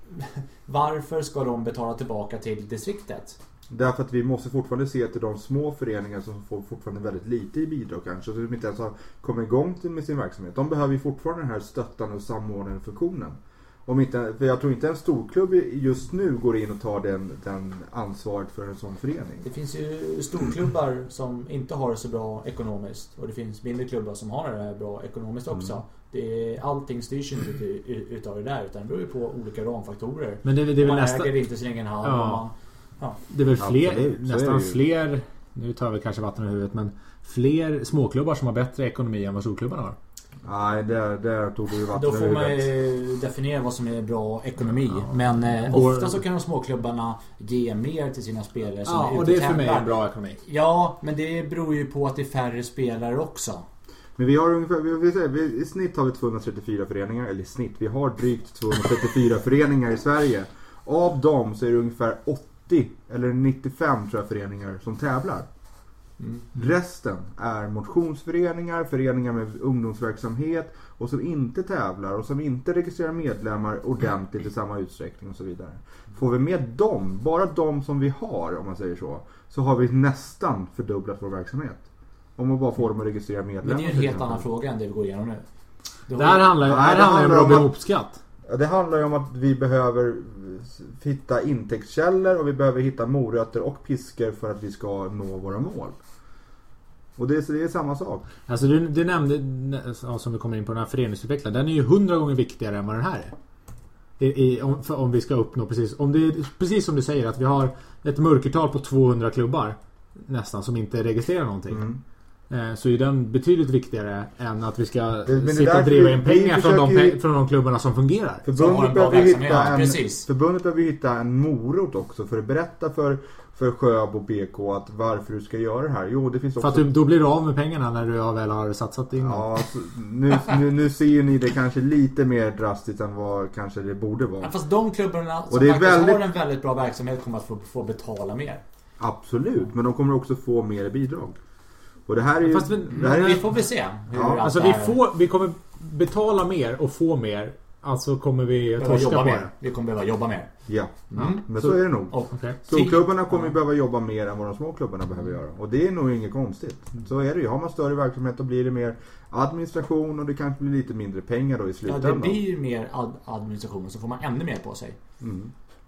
varför ska de betala tillbaka till distriktet? Därför att vi måste fortfarande se till de små föreningar som får fortfarande väldigt lite i bidrag kanske, så de inte ens har kommit igång med sin verksamhet. De behöver ju fortfarande den här stöttande och samordnande funktionen. Om inte, för jag tror inte en storklubb just nu går in och tar den, den ansvaret för en sån förening. Det finns ju storklubbar som inte har det så bra ekonomiskt, och det finns mindre klubbar som har det bra ekonomiskt också. Mm. Det är, allting styrs inte ut, utav det där, utan det beror ju på olika ramfaktorer. Men det, det är väl man nästa... äger inte sin egen hand. Ja. Man, ja. Det är väl fler, Absolut, nästan är fler, nu tar vi kanske vatten i huvudet, men fler småklubbar som har bättre ekonomi än vad storklubbarna har. Nej, det, det tog du vatten. Då får man ju definiera vad som är bra ekonomi. Ja. Men eh, ofta så kan de småklubbarna ge mer till sina spelare som ja, är ute och det är och för mig tävlar. en bra ekonomi. Ja, men det beror ju på att det är färre spelare också. Men vi har ungefär, vi, vi, vi, vi, i snitt har vi tvåhundratrettiofyra föreningar, eller i snitt, vi har drygt tvåhundratrettiofyra föreningar i Sverige. Av dem så är det ungefär åttio eller nittiofem tror jag föreningar som tävlar. Mm. Resten är motionsföreningar, föreningar med ungdomsverksamhet och som inte tävlar och som inte registrerar medlemmar ordentligt i samma utsträckning och så vidare. Får vi med dem, bara de som vi har, om man säger så, så har vi nästan fördubblat vår verksamhet. Om man bara får dem att registrera medlemmar. Men det är ju en helt annan fråga än det vi går igenom nu. Det, det här handlar ju ja, om Robin Hood-skatt. Ja, det handlar ju om att vi behöver hitta intäktskällor och vi behöver hitta morötter och piskor för att vi ska nå våra mål. Och det är, det är samma sak. Alltså du, du nämnde, ja, som vi kommer in på, den här föreningsutvecklaren, den är ju hundra gånger viktigare än vad den här är. I, i, om, för, om vi ska uppnå precis, om det, precis som du säger, att vi har ett mörkertal på tvåhundra klubbar nästan som inte registrerar någonting. Mm. Så är den betydligt viktigare än att vi ska det, sitta och driva in pengar från de, pe- från de klubbarna som fungerar. Förbundet behöver hitta en, förbundet behöver hitta en morot också för att berätta för, för Sjöbo och B K att varför du ska göra det här. Jo, det finns också... För att du, då blir du av med pengarna när du väl har satsat in. Ja, alltså, nu, nu, nu ser ju ni det kanske lite mer drastiskt än vad kanske det borde vara. Ja, fast de klubbarna som och det är faktiskt väldigt... har en väldigt bra verksamhet kommer att få, få betala mer. Absolut, men de kommer också få mer bidrag. Och det här är ju, fast vi, det här är, vi får väl se hur ja, alltså vi, får, vi kommer betala mer och få mer. Alltså kommer vi torska på mer. Vi kommer behöva jobba mer. Ja, mm. men så, så är det nog. Oh, okay. Storklubbarna kommer mm. behöva jobba mer än vad de små klubbarna behöver göra. Och det är nog inget konstigt. Så är det ju. Har man större verksamhet då blir det mer administration och det kanske blir lite mindre pengar då i slutändan. Ja, det blir ju mer ad- administration så får man ännu mer på sig. Mm.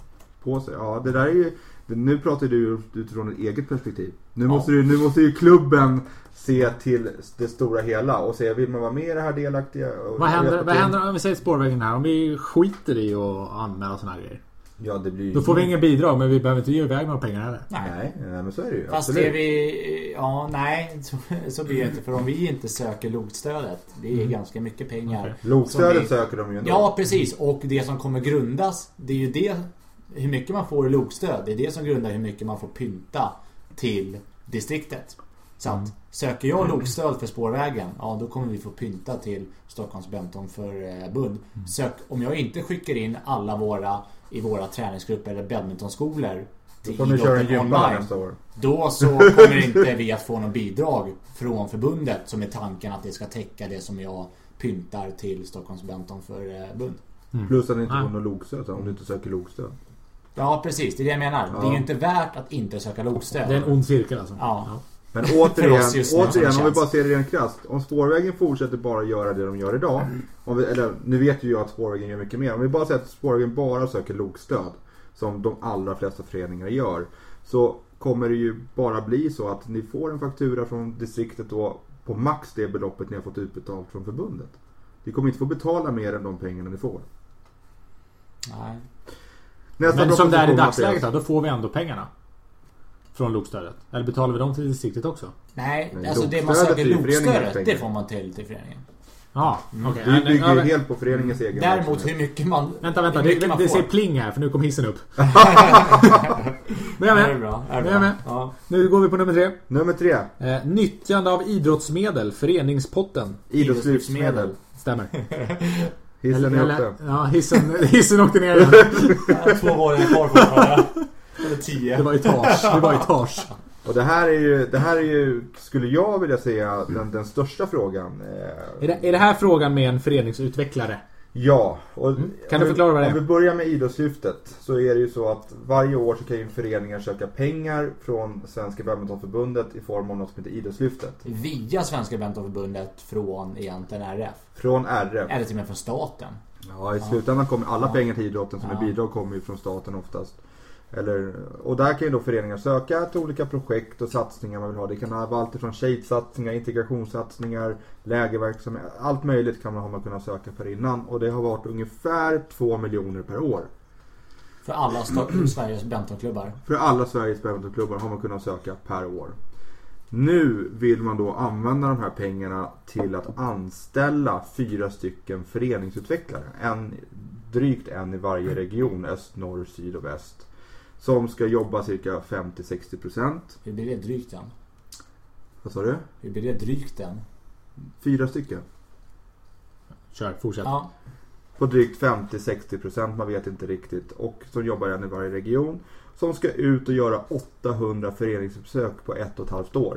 På sig, ja det där är ju... Nu pratar du utifrån ett eget perspektiv. Nu, ja. måste du, nu måste ju klubben se till det stora hela och se, vill man vara med i det här delaktiga? Vad händer, vad händer om vi säger spårvägen här? Om vi skiter i att anmäla såna här grejer? Ja, det blir... Då får vi ingen bidrag, men vi behöver inte ge iväg några pengar heller. Nej, nej, nej men så är det ju. Fast det vi... Ja, nej, så, så blir det inte. För om vi inte söker lokstödet, det är mm. ganska mycket pengar. Okay. Lokstödet vi, söker de ju ändå. Ja, precis. Och det som kommer grundas, det är ju det... Hur mycket man får i lokstöd, det är det som grundar hur mycket man får pynta till distriktet. Så att söker jag lokstöd för spårvägen, ja då kommer vi få pynta till Stockholms Benton för eh, Bund. Sök, om jag inte skickar in alla våra i våra träningsgrupper eller badmintonskolor till idrotten online, då så kommer inte vi att få någon bidrag från förbundet som är tanken att det ska täcka det som jag pyntar till Stockholms Benton för eh, Bund. Mm. Plus att det inte får någon lokstöd om du inte söker lokstöd. Ja, precis. Det är det jag menar. Ja. Det är ju inte värt att inte söka lokstöd. Det är en ond cirkel alltså. Ja. ja. Men återigen, återigen om vi bara ser det rent krasst. Om Spårvägen fortsätter bara göra det de gör idag. Om vi, eller, nu vet ju jag att Spårvägen gör mycket mer. Om vi bara säger att Spårvägen bara söker lokstöd, som de allra flesta föreningar gör, så kommer det ju bara bli så att ni får en faktura från distriktet då på max det beloppet ni har fått utbetalt från förbundet. Ni kommer inte få betala mer än de pengarna ni får. Nej. Nästa Men som det är i dagsläget då, då får vi ändå pengarna från lokstödet. Eller betalar vi dem till distriktet också? Nej, Nej alltså det man söker lokstödet, det får man till till föreningen. Ja, mm. okej. Okay. Vi bygger ju helt på föreningens egen. Däremot hur mycket man... Vänta, vänta. Det, det, det ser pling här, för nu kom hissen upp. Men jag med. Är det bra? Är det bra? Jag med. Ja. Nu går vi på nummer tre. Nummer tre. Eh, nyttjande av idrottsmedel, föreningspotten. Idrottslyftsmedel. Stämmer. Hissen är uppe. Ja, hissen, hissen åkte ner igen. Två våningar kvar fortfarande. Eller tio. Det var etage. Det var etage. Och det här är ju, det här är ju, skulle jag vilja säga, den, den största frågan. Är det, är det här frågan med en föreningsutvecklare? Ja. Och mm. Kan du förklara vad det är? Om vi börjar med idrottslyftet, så är det ju så att varje år så kan ju föreningar söka pengar från Svenska Badmintonförbundet i form av något som heter idrottslyftet. Via Svenska Badmintonförbundet från egentligen R F? Från R F. Eller till och med från staten? Ja, i slutändan kommer alla ja. pengar till idrotten som ja. är bidrag kommer ju från staten oftast. Eller, och där kan ju då föreningar söka till olika projekt och satsningar man vill ha. Det kan vara allt från tjejsatsningar, integrationssatsningar, lägerverksamhet. Allt möjligt kan man ha man kunnat söka för innan. Och det har varit ungefär två miljoner per år. För alla st- Sveriges badmintonklubbar? För alla Sveriges badmintonklubbar har man kunnat söka per år. Nu vill man då använda de här pengarna till att anställa fyra stycken föreningsutvecklare. En, drygt en i varje region, öst, norr, syd och väst. Som ska jobba cirka femtio till sextio procent. Hur blir det drygt den? Vad sa du? Hur blir det drygt den? Fyra stycken. Kör, fortsätt. Ja. På drygt femtio till sextio procent, man vet inte riktigt. Och som jobbar en i varje region. Som ska ut och göra åttahundra föreningsbesök på ett och ett halvt år.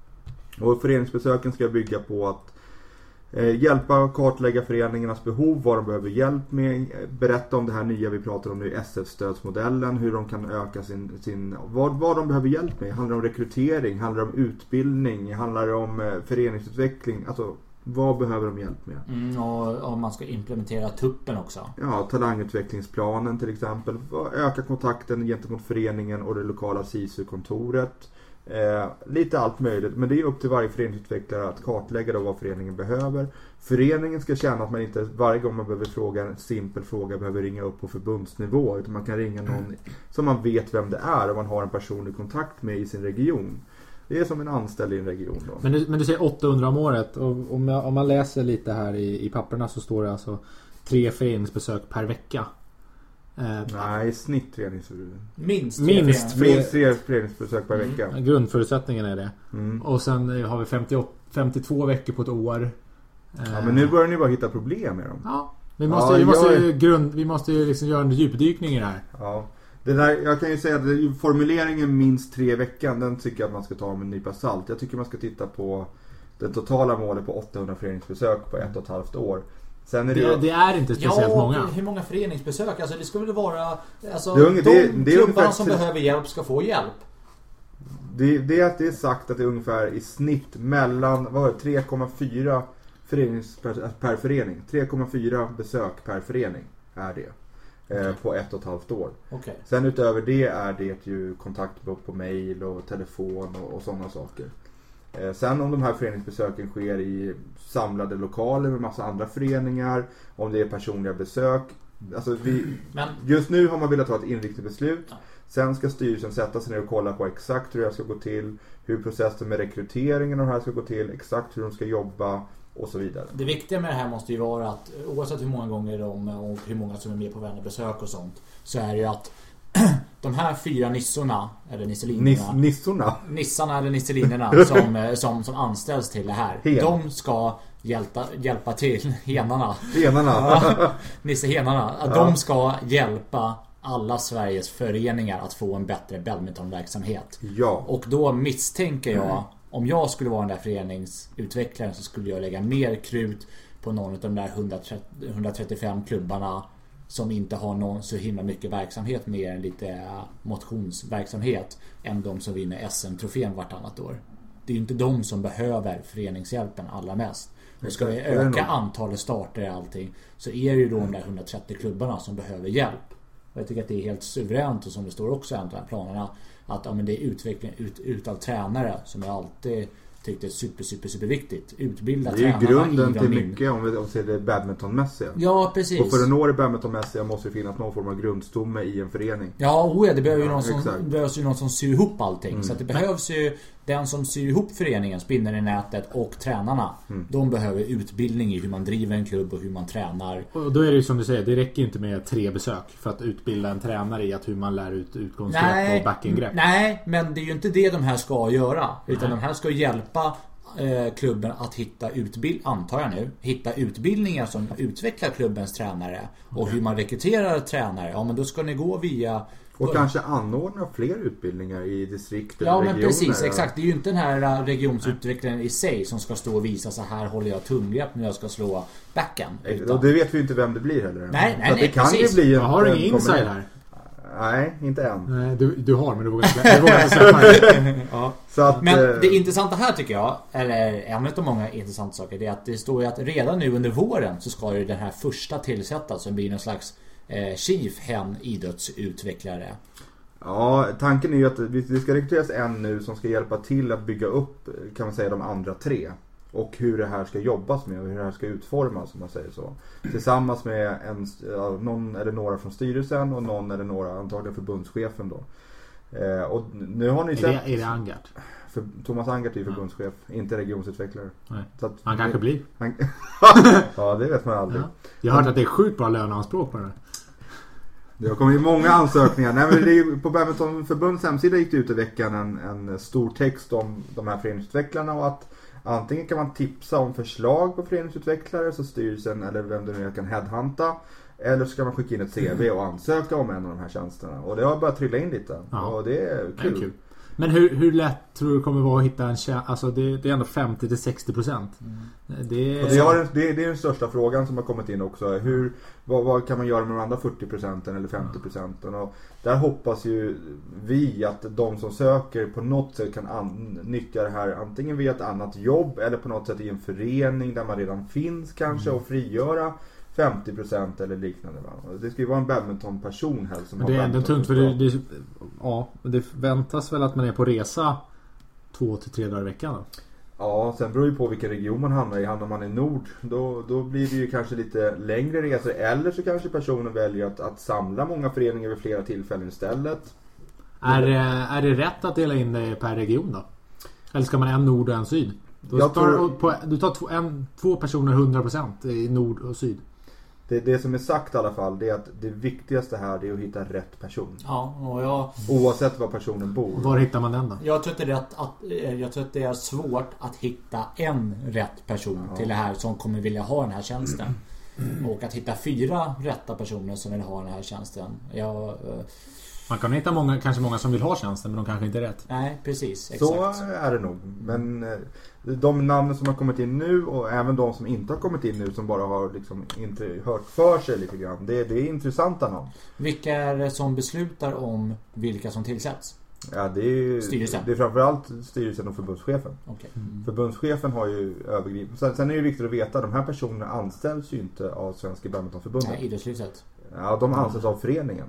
Och föreningsbesöken ska bygga på att eh, hjälpa och kartlägga föreningarnas behov, vad de behöver hjälp med, berätta om det här nya vi pratar om nu, S F-stödsmodellen, hur de kan öka sin, sin vad, vad de behöver hjälp med. Handlar det om rekrytering, handlar det om utbildning, handlar det om eh, föreningsutveckling, alltså vad behöver de hjälp med? Mm, och om man ska implementera tuppen också. Ja, talangutvecklingsplanen till exempel. Öka kontakten gentemot föreningen och det lokala S I S U-kontoret. Eh, lite allt möjligt. Men det är upp till varje föreningsutvecklare att kartlägga då vad föreningen behöver. Föreningen ska känna att man inte varje gång man behöver fråga en simpel fråga behöver ringa upp på förbundsnivå. Utan man kan ringa någon som man vet vem det är och man har en personlig kontakt med i sin region. Det är som en anställd i en region då. Men du, men du säger åttahundra om året. Och om, jag, om man läser lite här i, i papperna så står det alltså tre föreningsbesök per vecka. Eh, Nej, snitt föreningsbesök. Minst tre, minst förenings- minst tre föreningsbesök per vecka. Mm. Grundförutsättningen är det. Mm. Och sen har vi femtioåtta, femtiotvå veckor på ett år. Eh, Ja, men nu börjar ni bara hitta problem med dem. Ja, vi måste, Ja, vi måste jag... ju, grund, vi måste ju liksom göra en djupdykning i det här. Ja. Det där, jag kan ju säga att formuleringen minst tre veckan, den tycker jag att man ska ta med en nypa salt. Jag tycker man ska titta på det totala målet på åttahundra föreningsbesök på ett och ett halvt år. Sen är det, det, det är inte speciellt ja, många. Hur många föreningsbesök? Alltså det ska väl vara alltså, det är, det, de det är klubbarna som tre... behöver hjälp ska få hjälp. Det, det, är, det är sagt att det är ungefär i snitt mellan vad var det, tre komma fyra förenings per, per förening. tre komma fyra besök per förening är det. Okay. På ett och ett halvt år. Okay. Sen utöver det är det ju kontakt på mail och telefon och, och sådana saker. Eh, sen om de här föreningsbesöken sker i samlade lokaler med massa andra föreningar, om det är personliga besök. Alltså vi, Men... Just nu har man velat ta ett inriktningsbeslut. Ja. Sen ska styrelsen sätta sig ner och kolla på exakt hur det ska gå till, hur processen med rekryteringen av det här ska gå till, exakt hur de ska jobba och så vidare. Det viktiga med det här måste ju vara att oavsett hur många gånger de och hur många som är med på vännerbesök och sånt, så är det ju att de här fyra nissorna eller nisselinerna, Nis, nissorna nissarna eller nisselinerna som, som, som anställs till det här, Hen. de ska hjälpa, hjälpa till henarna henarna nissehenarna att ja. de ska hjälpa alla Sveriges föreningar att få en bättre badmintonverksamhet. Ja. Och då misstänker jag mm. om jag skulle vara den där föreningsutvecklaren så skulle jag lägga mer krut på någon av de där hundratrettiofem klubbarna som inte har någon så himla mycket verksamhet mer än lite motionsverksamhet än de som vinner S M-trofén vartannat år. det är ju inte de som behöver föreningshjälpen allra mest. Och ska vi öka antalet starter och allting, så är det ju då de där hundratrettio klubbarna som behöver hjälp. Och jag tycker att det är helt suveränt, och som det står också i de här planerna, att ja, men det är utveckling ut, utav tränare som jag alltid tyckte är super, super, super viktigt. Utbilda tränarna. Det är ju grunden till mycket om vi, om vi ser det badmintonmässiga. Ja, precis. Och för att nå det badmintonmässiga måste det finnas någon form av grundstomme i en förening. Ja, oh ja det behöver ju ja, någon som, behövs ju någon som syr ihop allting. Mm. Så att det behövs ju den som syr ihop föreningen, spinner i nätet, och tränarna. Mm. De behöver utbildning i hur man driver en klubb och hur man tränar. Och då är det ju som du säger, det räcker inte med tre besök för att utbilda en tränare i att hur man lär ut utgångsgrepp och backingrepp. Nej, men det är ju inte det de här ska göra. Utan nej. De här ska hjälpa eh, klubben att hitta utbildning, antar jag nu, hitta utbildningar som utvecklar klubbens tränare. Och okay. hur man rekryterar tränare. Ja, men då ska ni gå via... Och kanske anordna fler utbildningar i distrikt eller ja, regioner. Ja, men precis, exakt. Det är ju inte den här regionsutvecklingen i sig som ska stå och visa så här håller jag tunggrepp när jag ska slå backen. Utan... Och det vet vi inte vem det blir heller. Nej, nej, nej, det kan precis. Ju bli en, jag har ingen inside här. Nej, inte än. Nej, du, du har, men du vågar inte, du vågar inte säga. Ja. Så att, men det intressanta här tycker jag, eller en av många intressanta saker, det är att det står ju att redan nu under våren så ska ju den här första tillsättas som blir någon slags eh, chief hen idrottsutvecklare. Ja, tanken är ju att det ska rekryteras en nu som ska hjälpa till att bygga upp, kan man säga, de andra tre. Och hur det här ska jobbas med och hur det här ska utformas, om man säger så. Tillsammans med en, ja, någon eller några från styrelsen och någon eller några, antagligen förbundschefen då. Eh, och nu har ni sett... Är det, är det Angart? För Thomas Angart är förbundschef, ja. Inte regionsutvecklare. Nej. Så att, han kanske det, blir. Han, ja, det vet man aldrig. Ja. Jag har hört att det är sjukt bra löneanspråk på det. Det har kommit många ansökningar. Nej, men det är, på Badmintonförbundets hemsida gick det ut i veckan en, en stor text om de här föreningsutvecklarna, och att antingen kan man tipsa om förslag på föreningsutvecklare så styrelsen eller vem det nu kan headhunta, eller så kan man skicka in ett C V och ansöka om en av de här tjänsterna. Och det har börjat trilla in lite. Ja. Och det är kul. Det är kul. Men hur, hur lätt tror du det kommer vara att hitta en tjänst? Alltså det, det är ändå femtio till sextio procent. Mm. Det, det, har, det, det är den största frågan som har kommit in också. Hur, vad, vad kan man göra med de andra fyrtio procenten eller femtio procenten? Och där hoppas ju vi att de som söker på något sätt kan an, nyttja det här antingen via ett annat jobb eller på något sätt i en förening där man redan finns kanske, mm. och frigöra femtio procent eller liknande. Det ska ju vara en badmintonperson här som men det har är ändå tungt för det, det, ja, det väntas väl att man är på resa två till tre dagar i veckan då? Ja, sen beror ju på vilken region man hamnar i. Hamnar man i nord, då, då blir det ju kanske lite längre resor. Eller så kanske personen väljer att, att samla många föreningar vid flera tillfällen istället. Är, är det rätt att dela in det per region då? Eller ska man en nord och en syd? Då tar, tror... på, du tar två, en, två personer hundra procent i nord och syd. Det, det som är sagt i alla fall, det är att det viktigaste här är att hitta rätt person. Ja, och jag... Oavsett var personen bor. Var hittar man den då? Jag tror att det är, rätt att, jag tror att det är svårt att hitta en rätt person ja. till det här som kommer vilja ha den här tjänsten. Mm. Och att hitta fyra rätta personer som vill ha den här tjänsten. Jag... Man kan hitta många, kanske många som vill ha tjänsten, men de kanske inte är rätt. Nej, precis. Exakt. Så är det nog. Men de namnen som har kommit in nu och även de som inte har kommit in nu, som bara har liksom inte hört för sig lite grann. Det, det är intressanta namn. Vilka är det som beslutar om vilka som tillsätts? Ja, det är, styrelsen. Det är framförallt styrelsen och förbundschefen. Okay. Mm. Förbundschefen har ju övergripande. Sen, sen är det viktigt att veta att de här personerna anställs ju inte av Svenska badmintonförbundet. Nej, idrottslyftet. Ja, de anställs av föreningen.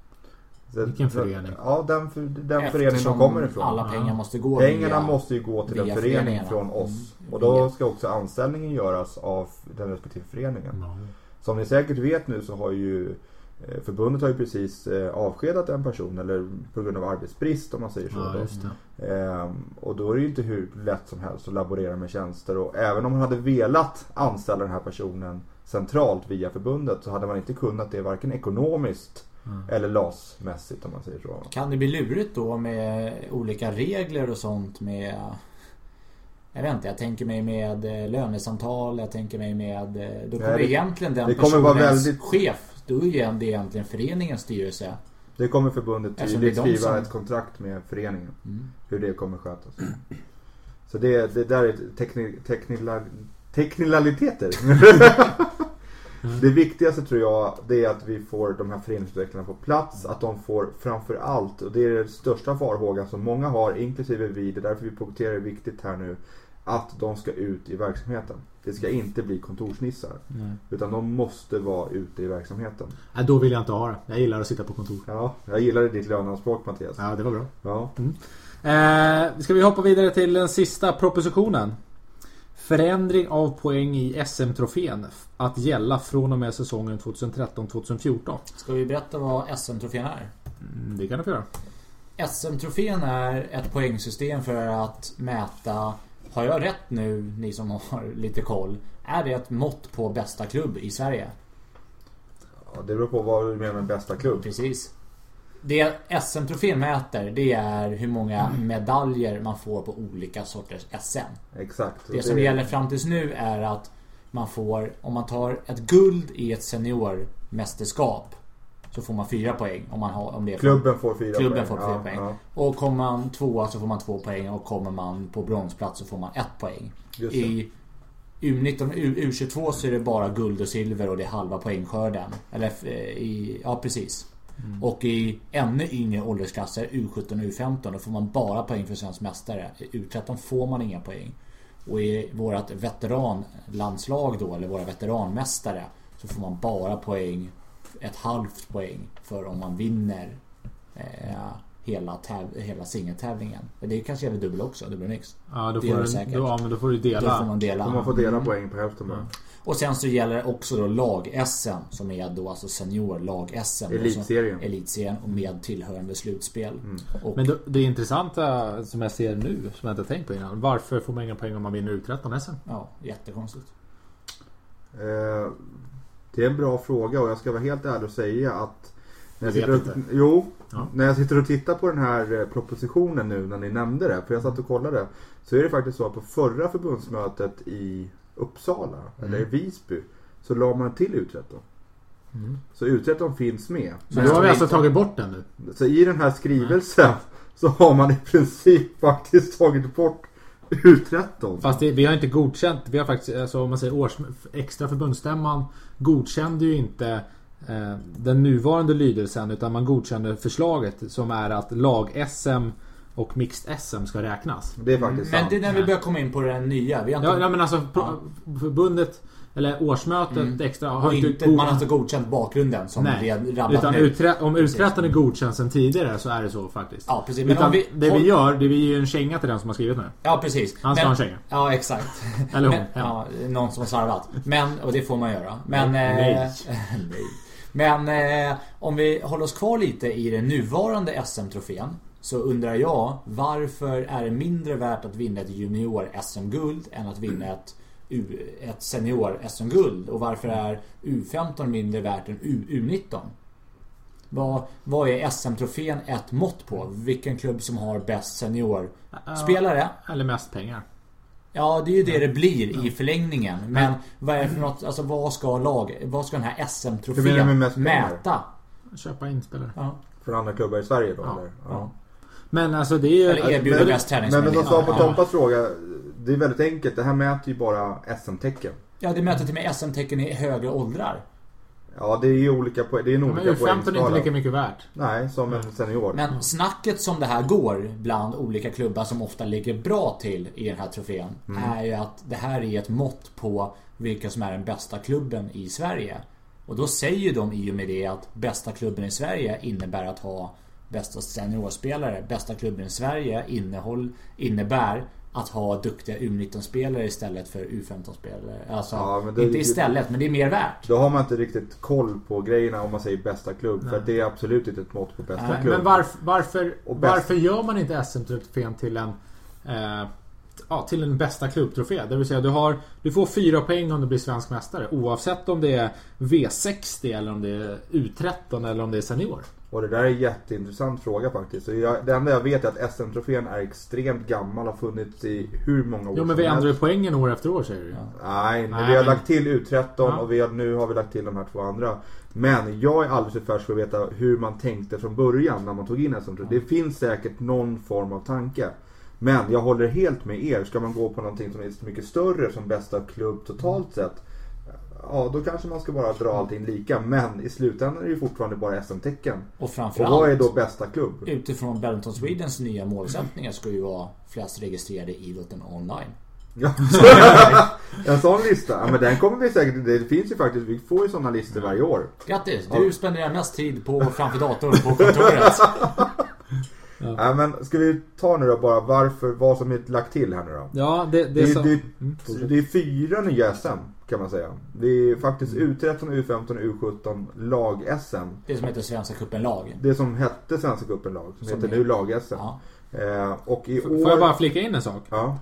Vilken förening? Ja, den, den föreningen de kommer ifrån. Alla pengar måste gå Pengarna via, måste ju gå till en förening från oss. Mm. Och då ska också anställningen göras av den respektive föreningen. Mm. Som ni säkert vet nu så har ju förbundet har ju precis avskedat en person, eller på grund av arbetsbrist om man säger så. Ja, just det. Ehm, och då är det ju inte hur lätt som helst att laborera med tjänster. Och även om man hade velat anställa den här personen centralt via förbundet så hade man inte kunnat det varken ekonomiskt Mm. eller L A S-mässigt om man säger så. Kan det bli lurigt då med olika regler och sånt med, jag vet inte, jag tänker mig med lönesamtal, jag tänker mig med, då kommer Nej, det, egentligen den det kommer personens vara väldigt... chef, då är det egentligen föreningens styrelse. Det kommer förbundet tydligt skriva som... ett kontrakt med föreningen, mm. hur det kommer skötas. Mm. Så det, det där är tekni, teknila, teknikaliteter. Mm. Det viktigaste tror jag, det är att vi får de här föreningsutvecklarna på plats. Att de får framför allt, och det är den största farhågan som många har, inklusive vi, det är därför vi poängterar det viktigt här nu, att de ska ut i verksamheten. Det ska inte bli kontorsnissar. Mm. Utan de måste vara ute i verksamheten. Ja, då vill jag inte ha det. Jag gillar att sitta på kontor. Ja, jag gillade ditt löneanspråk, Mattias. Ja, det var bra. Ja. Mm. Eh, ska vi hoppa vidare till den sista propositionen. Förändring av poäng i S M-trofén att gälla från och med säsongen tjugotretton tjugofjorton. Ska vi berätta vad S M-trofén är? Mm, det kan du få göra. S M-trofén är ett poängsystem för att mäta, har jag rätt nu, ni som har lite koll, är det ett mått på bästa klubb i Sverige? Ja, det beror på vad du menar med bästa klubb. Precis. Det S M-trofén mäter, det är hur många medaljer man får på olika sorters S M. Exakt. Det, det som det... gäller fram tills nu är att man får, om man tar ett guld i ett seniormästerskap, så får man fyra poäng. Om, man har, om det är klubben får fyra klubben poäng. Får fyra ja, poäng. Ja. Och kommer man tvåa så får man två poäng. Och kommer man på bronsplats så får man ett poäng. I U nitton, U tjugotvå så är det bara guld och silver och det är halva poängskörden. Eller i, ja precis. Mm. Och i ännu yngre åldersklasser, U sjutton och U femton, då får man bara poäng för svensk mästare. I U tretton får man inga poäng. Och i vårat veteranlandslag då, eller våra veteranmästare, så får man bara poäng, ett halvt poäng för om man vinner eh, hela, täv- hela singeltävlingen. Det kanske gäller dubbel också, dubbelmix. Ja, då får, du, då, ja, men då får du dela. Då får man dela. Då man får dela mm. poäng på hälften bara. Mm. Och sen så gäller det också då lag-S M, som är då alltså senior-lag-S M. Elitserien. Elitserien och med tillhörande slutspel. Mm. Och men då, det intressanta som jag ser nu, som jag inte tänkt på innan, varför får man inga poäng om man vinner U tretton S M? Ja, jättekonstigt. Eh, det är en bra fråga och jag ska vara helt ärlig och säga att när jag, sitter och, jo, ja. när jag sitter och tittar på den här propositionen nu när ni nämnde det, för jag satt och kollade, så är det faktiskt så att på förra förbundsmötet i Uppsala, mm. eller Visby, så la man till U tretton. Mm. Så U tretton finns med. Så då har vi alltså tagit bort den nu? Så i den här skrivelsen mm. så har man i princip faktiskt tagit bort U tretton. Fast det, vi har inte godkänt, vi har faktiskt, alltså om man säger års, extra förbundsstämman godkände ju inte eh, den nuvarande lydelsen, utan man godkände förslaget som är att lag-S M och mixed S M ska räknas. Det är faktiskt Men sant. det är när vi börjar komma in på det nya. Vi har inte... ja, ja, men alltså ja. förbundet eller årsmötet mm. extra har inte, inte god... man har inte godkänt bakgrunden som nej. vi har rabblat utan nu. Utre... om U tretton är godkänt sedan tidigare så är det så faktiskt. Ja, precis. Men utan om vi... det vi gör, det vi ger en känga till den som har skrivit nu. Ja, precis. Han ska men... ha en känga. Ja, exakt. Eller hon. Men, ja, någon som har sarvat. Men, och det får man göra. Men, nej. Eh... nej. Men eh, om vi håller oss kvar lite i den nuvarande S M-trofén, så undrar jag, varför är det mindre värt att vinna ett junior-S M-guld än att vinna ett, U, ett senior-S M-guld? Och varför är U femton mindre värt än U nitton? Vad, vad är S M-trofén ett mått på? Vilken klubb som har bäst seniorspelare? Eller mest pengar. Ja, det är ju det det blir i förlängningen. Men vad är det för något, alltså vad ska lag, vad ska den här S M-trofén mäta? Köpa inspelare. Ja. För andra klubbar i Sverige då, ja. eller? Ja. Ja. Men alltså det är ju... Eller erbjuder bäst träningsmedel. Men som svar på Tompas fråga, det är väldigt enkelt. Det här mäter ju bara S M-tecken. Ja, det mäter till med S M-tecken i högre åldrar. Ja, det är ju olika poäng. Det är en olika poängskala. Men U femton är inte lika mycket värt. Nej, som en senior. Men snacket som det här går bland olika klubbar som ofta ligger bra till i den här trofén mm. är ju att det här är ett mått på vilka som är den bästa klubben i Sverige. Och då säger de i och med det att bästa klubben i Sverige innebär att ha bästa seniorspelare. Bästa klubben i Sverige innehåll, innebär att ha duktiga U nitton-spelare istället för U femton-spelare. Alltså, ja, det, inte istället, men det är mer värt. Då har man inte riktigt koll på grejerna om man säger bästa klubb. Nej. För det är absolut inte ett mått på bästa Nej. klubb. Men varför, varför, varför gör man inte S M-trofén till en eh, ja, till en bästa klubbtrofé? Det vill säga du, har, du får fyra poäng om du blir svensk mästare, oavsett om det är V sextio eller om det är U tretton eller om det är senior. Och det där är en jätteintressant fråga faktiskt. Så jag, det enda jag vet är att S M-trofén är extremt gammal och har funnits i hur många år. Jo, men vi ändrar ju poängen år efter år, säger du. Ja. Nej, Nej, vi har lagt till U tretton ja. och vi har, nu har vi lagt till de här två andra. Men jag är alldeles för färsk för att veta hur man tänkte från början när man tog in S M-trofén. Ja. Det finns säkert någon form av tanke. Men jag håller helt med er. Ska man gå på någonting som är mycket större som bästa klubb totalt sett, Ja, då kanske man ska bara dra allting lika. Men i slutändan är det ju fortfarande bara S M-tecken. Och framförallt, och vad är då bästa klubb? Utifrån Badminton Swedens nya målsättningar ska ju vara flest registrerade i idrotten online. Ja, en sån lista. Ja, men den kommer vi säkert. Det finns ju faktiskt, vi får ju sådana listor varje år. Grattis, du ja. spenderar mest tid på framför datorn på kontoret. Ja. Ja, men ska vi ta nu då bara varför, vad som är lagt till här nu då? Ja, det, det, det, är, så... det, är, det är fyra nya S M kan man säga. Det är faktiskt U tretton, U femton och U sjutton lag-S M. Det som heter Svenska Cupen-lag. Det som hette Svenska Cupen-lag, som, som heter är... nu lag-S M. Ja. Eh, och i år... Får jag bara flika in en sak? Ja.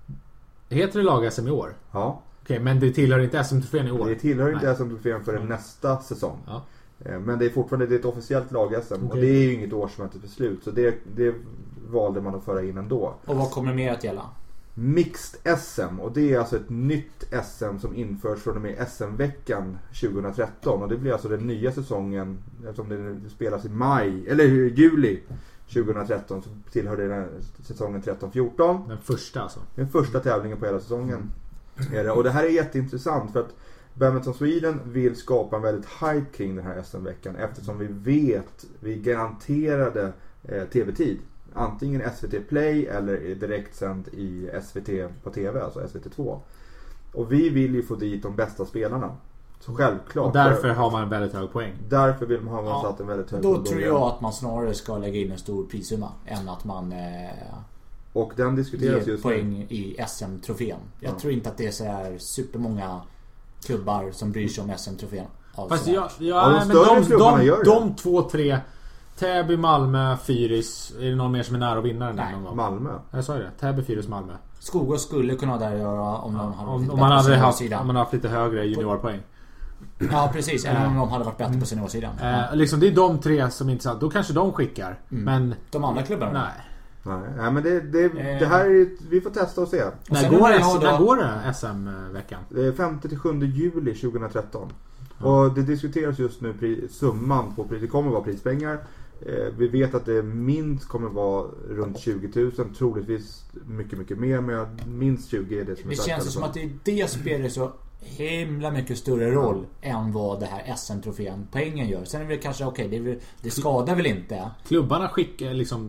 Heter det lag-S M i år? Ja. Okej, men det tillhör inte S M-trofén i år? Det tillhör inte S M-trofén för mm. nästa säsong. Ja. Men det är fortfarande det är ett officiellt lag-S M. Okay. Och det är ju inget årsmötesbeslut. Så det, det valde man att föra in ändå. Och vad kommer mer att gälla? Mixed S M. Och det är alltså ett nytt S M som införs från och med S M-veckan tjugohundratretton. Och det blir alltså den nya säsongen. Eftersom det spelas i maj, eller juli tjugohundratretton, så tillhör det den säsongen tretton fjorton. Den första alltså? Den första tävlingen på hela säsongen. Mm. Är det. Och det här är jätteintressant för att Badminton Sweden vill skapa en väldigt hype kring den här S M-veckan eftersom vi vet, vi garanterade eh, tv-tid. Antingen S V T Play eller direkt sänd i S V T på tv, alltså S V T två. Och vi vill ju få dit de bästa spelarna. Så självklart. Och därför har man en väldigt hög poäng. Därför vill man ha ja, satt en väldigt hög poäng. Då tror jag att man snarare ska lägga in en stor prissumma än att man... Eh... Och den diskuteras just poäng nu. I S M-trofén. Jag ja. tror inte att det är så här supermånga klubbar som bryr sig om S M-trofén. Fast jag, jag, ja, men de, de, de, de två, tre Täby, Malmö, Fyris. Är det någon mer som är nära att vinna den? Nej, någon gång? Malmö. Jag sa det, Täby, Fyris, Malmö. Skogås skulle kunna där göra om de hade om, om man hade haft, om man haft lite högre juniorpoäng. Ja, precis. Eller om de hade varit bättre på seniorsidan. Eh, liksom, det är de tre som är intressant. Då kanske de skickar. Mm. Men de andra klubbarna? Nej. Nej, nej men det, det, det här är, vi får testa och se. Och när, går det, då... när går det S M-veckan? Det är femte till sjunde juli tjugohundratretton. Mm. Och det diskuteras just nu pris, summan på pris. Det kommer vara prispengar. Eh, vi vet att det minst kommer vara runt tjugo tusen. Troligtvis mycket, mycket mer. Men minst tjugo är det som är. Det känns som att det, det spelar så himla mycket större roll mm. än vad det här S M-trofén poängen gör. Sen är det kanske okej, okay, det, det skadar väl inte. Klubbarna skickar liksom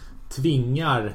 tvingar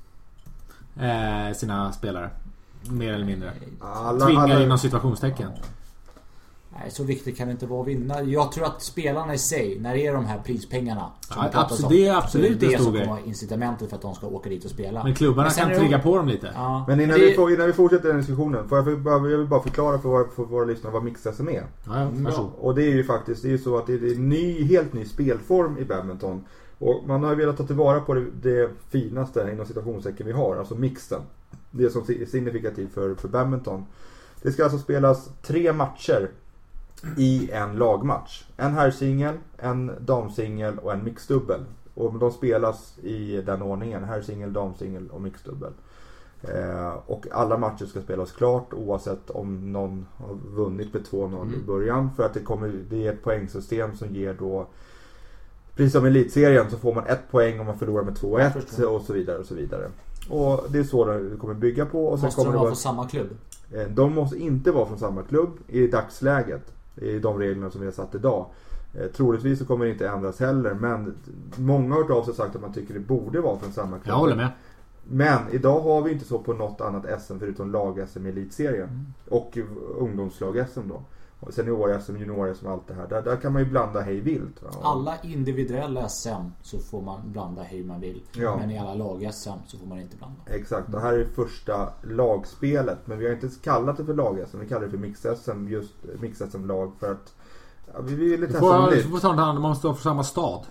eh, sina spelare mer eller mindre. Alla, tvingar alla... inom situationstecken. Nej, så viktigt kan det inte vara att vinna. Jag tror att spelarna i sig, när det är de här prispengarna ja, absolut, om, det är absolut det, är det som kommer vara incitamentet för att de ska åka dit och spela. Men klubbarna Men kan trigga det... på dem lite. Ja. Men innan, det... vi får, innan vi fortsätter den diskussionen får jag, för, bara, jag vill bara förklara för våra, för våra lyssnare vad Mixed S M är. Ja, ja, och det är ju faktiskt det är ju så att det är en ny, helt ny spelform i badminton. Och man har velat ta tillvara på det, det finaste inom situationstecken vi har, alltså mixen. Det som är signifikativt för, för badminton. Det ska alltså spelas tre matcher i en lagmatch. En herrsingel, en damsingel och en mixdubbel. Och de spelas i den ordningen, herrsingel, damsingel och mixdubbel. Eh, och alla matcher ska spelas klart oavsett om någon har vunnit med två noll mm. i början. För att det, kommer, det är ett poängsystem som ger då, precis som i elitserien, så får man ett poäng om man förlorar med två ett och så vidare och så vidare. Och det är så det kommer bygga på. Och sen måste kommer de vara från samma klubb? De måste inte vara från samma klubb i dagsläget. I de reglerna som vi har satt idag. Troligtvis så kommer det inte ändras heller. Men många har hört av sig sagt att man tycker det borde vara från samma klubb. Jag håller med. Men idag har vi inte så på något annat S M förutom lag-S M i elitserien. Mm. Och ungdomslag-S M då. Och senior-S M, junior-S M, allt det här. Där, där kan man ju blanda hej vilt. Va? Alla individuella S M så får man blanda hej man vill. Ja. Men i alla lag-S M så får man inte blanda. Exakt, och här är första lagspelet. Men vi har inte kallat det för lag-S M. Vi kallar det för mix-S M, just mix-S M-lag. För att ja, vi vill testa får, nytt. Du får ta en hand, man måste vara för samma stad.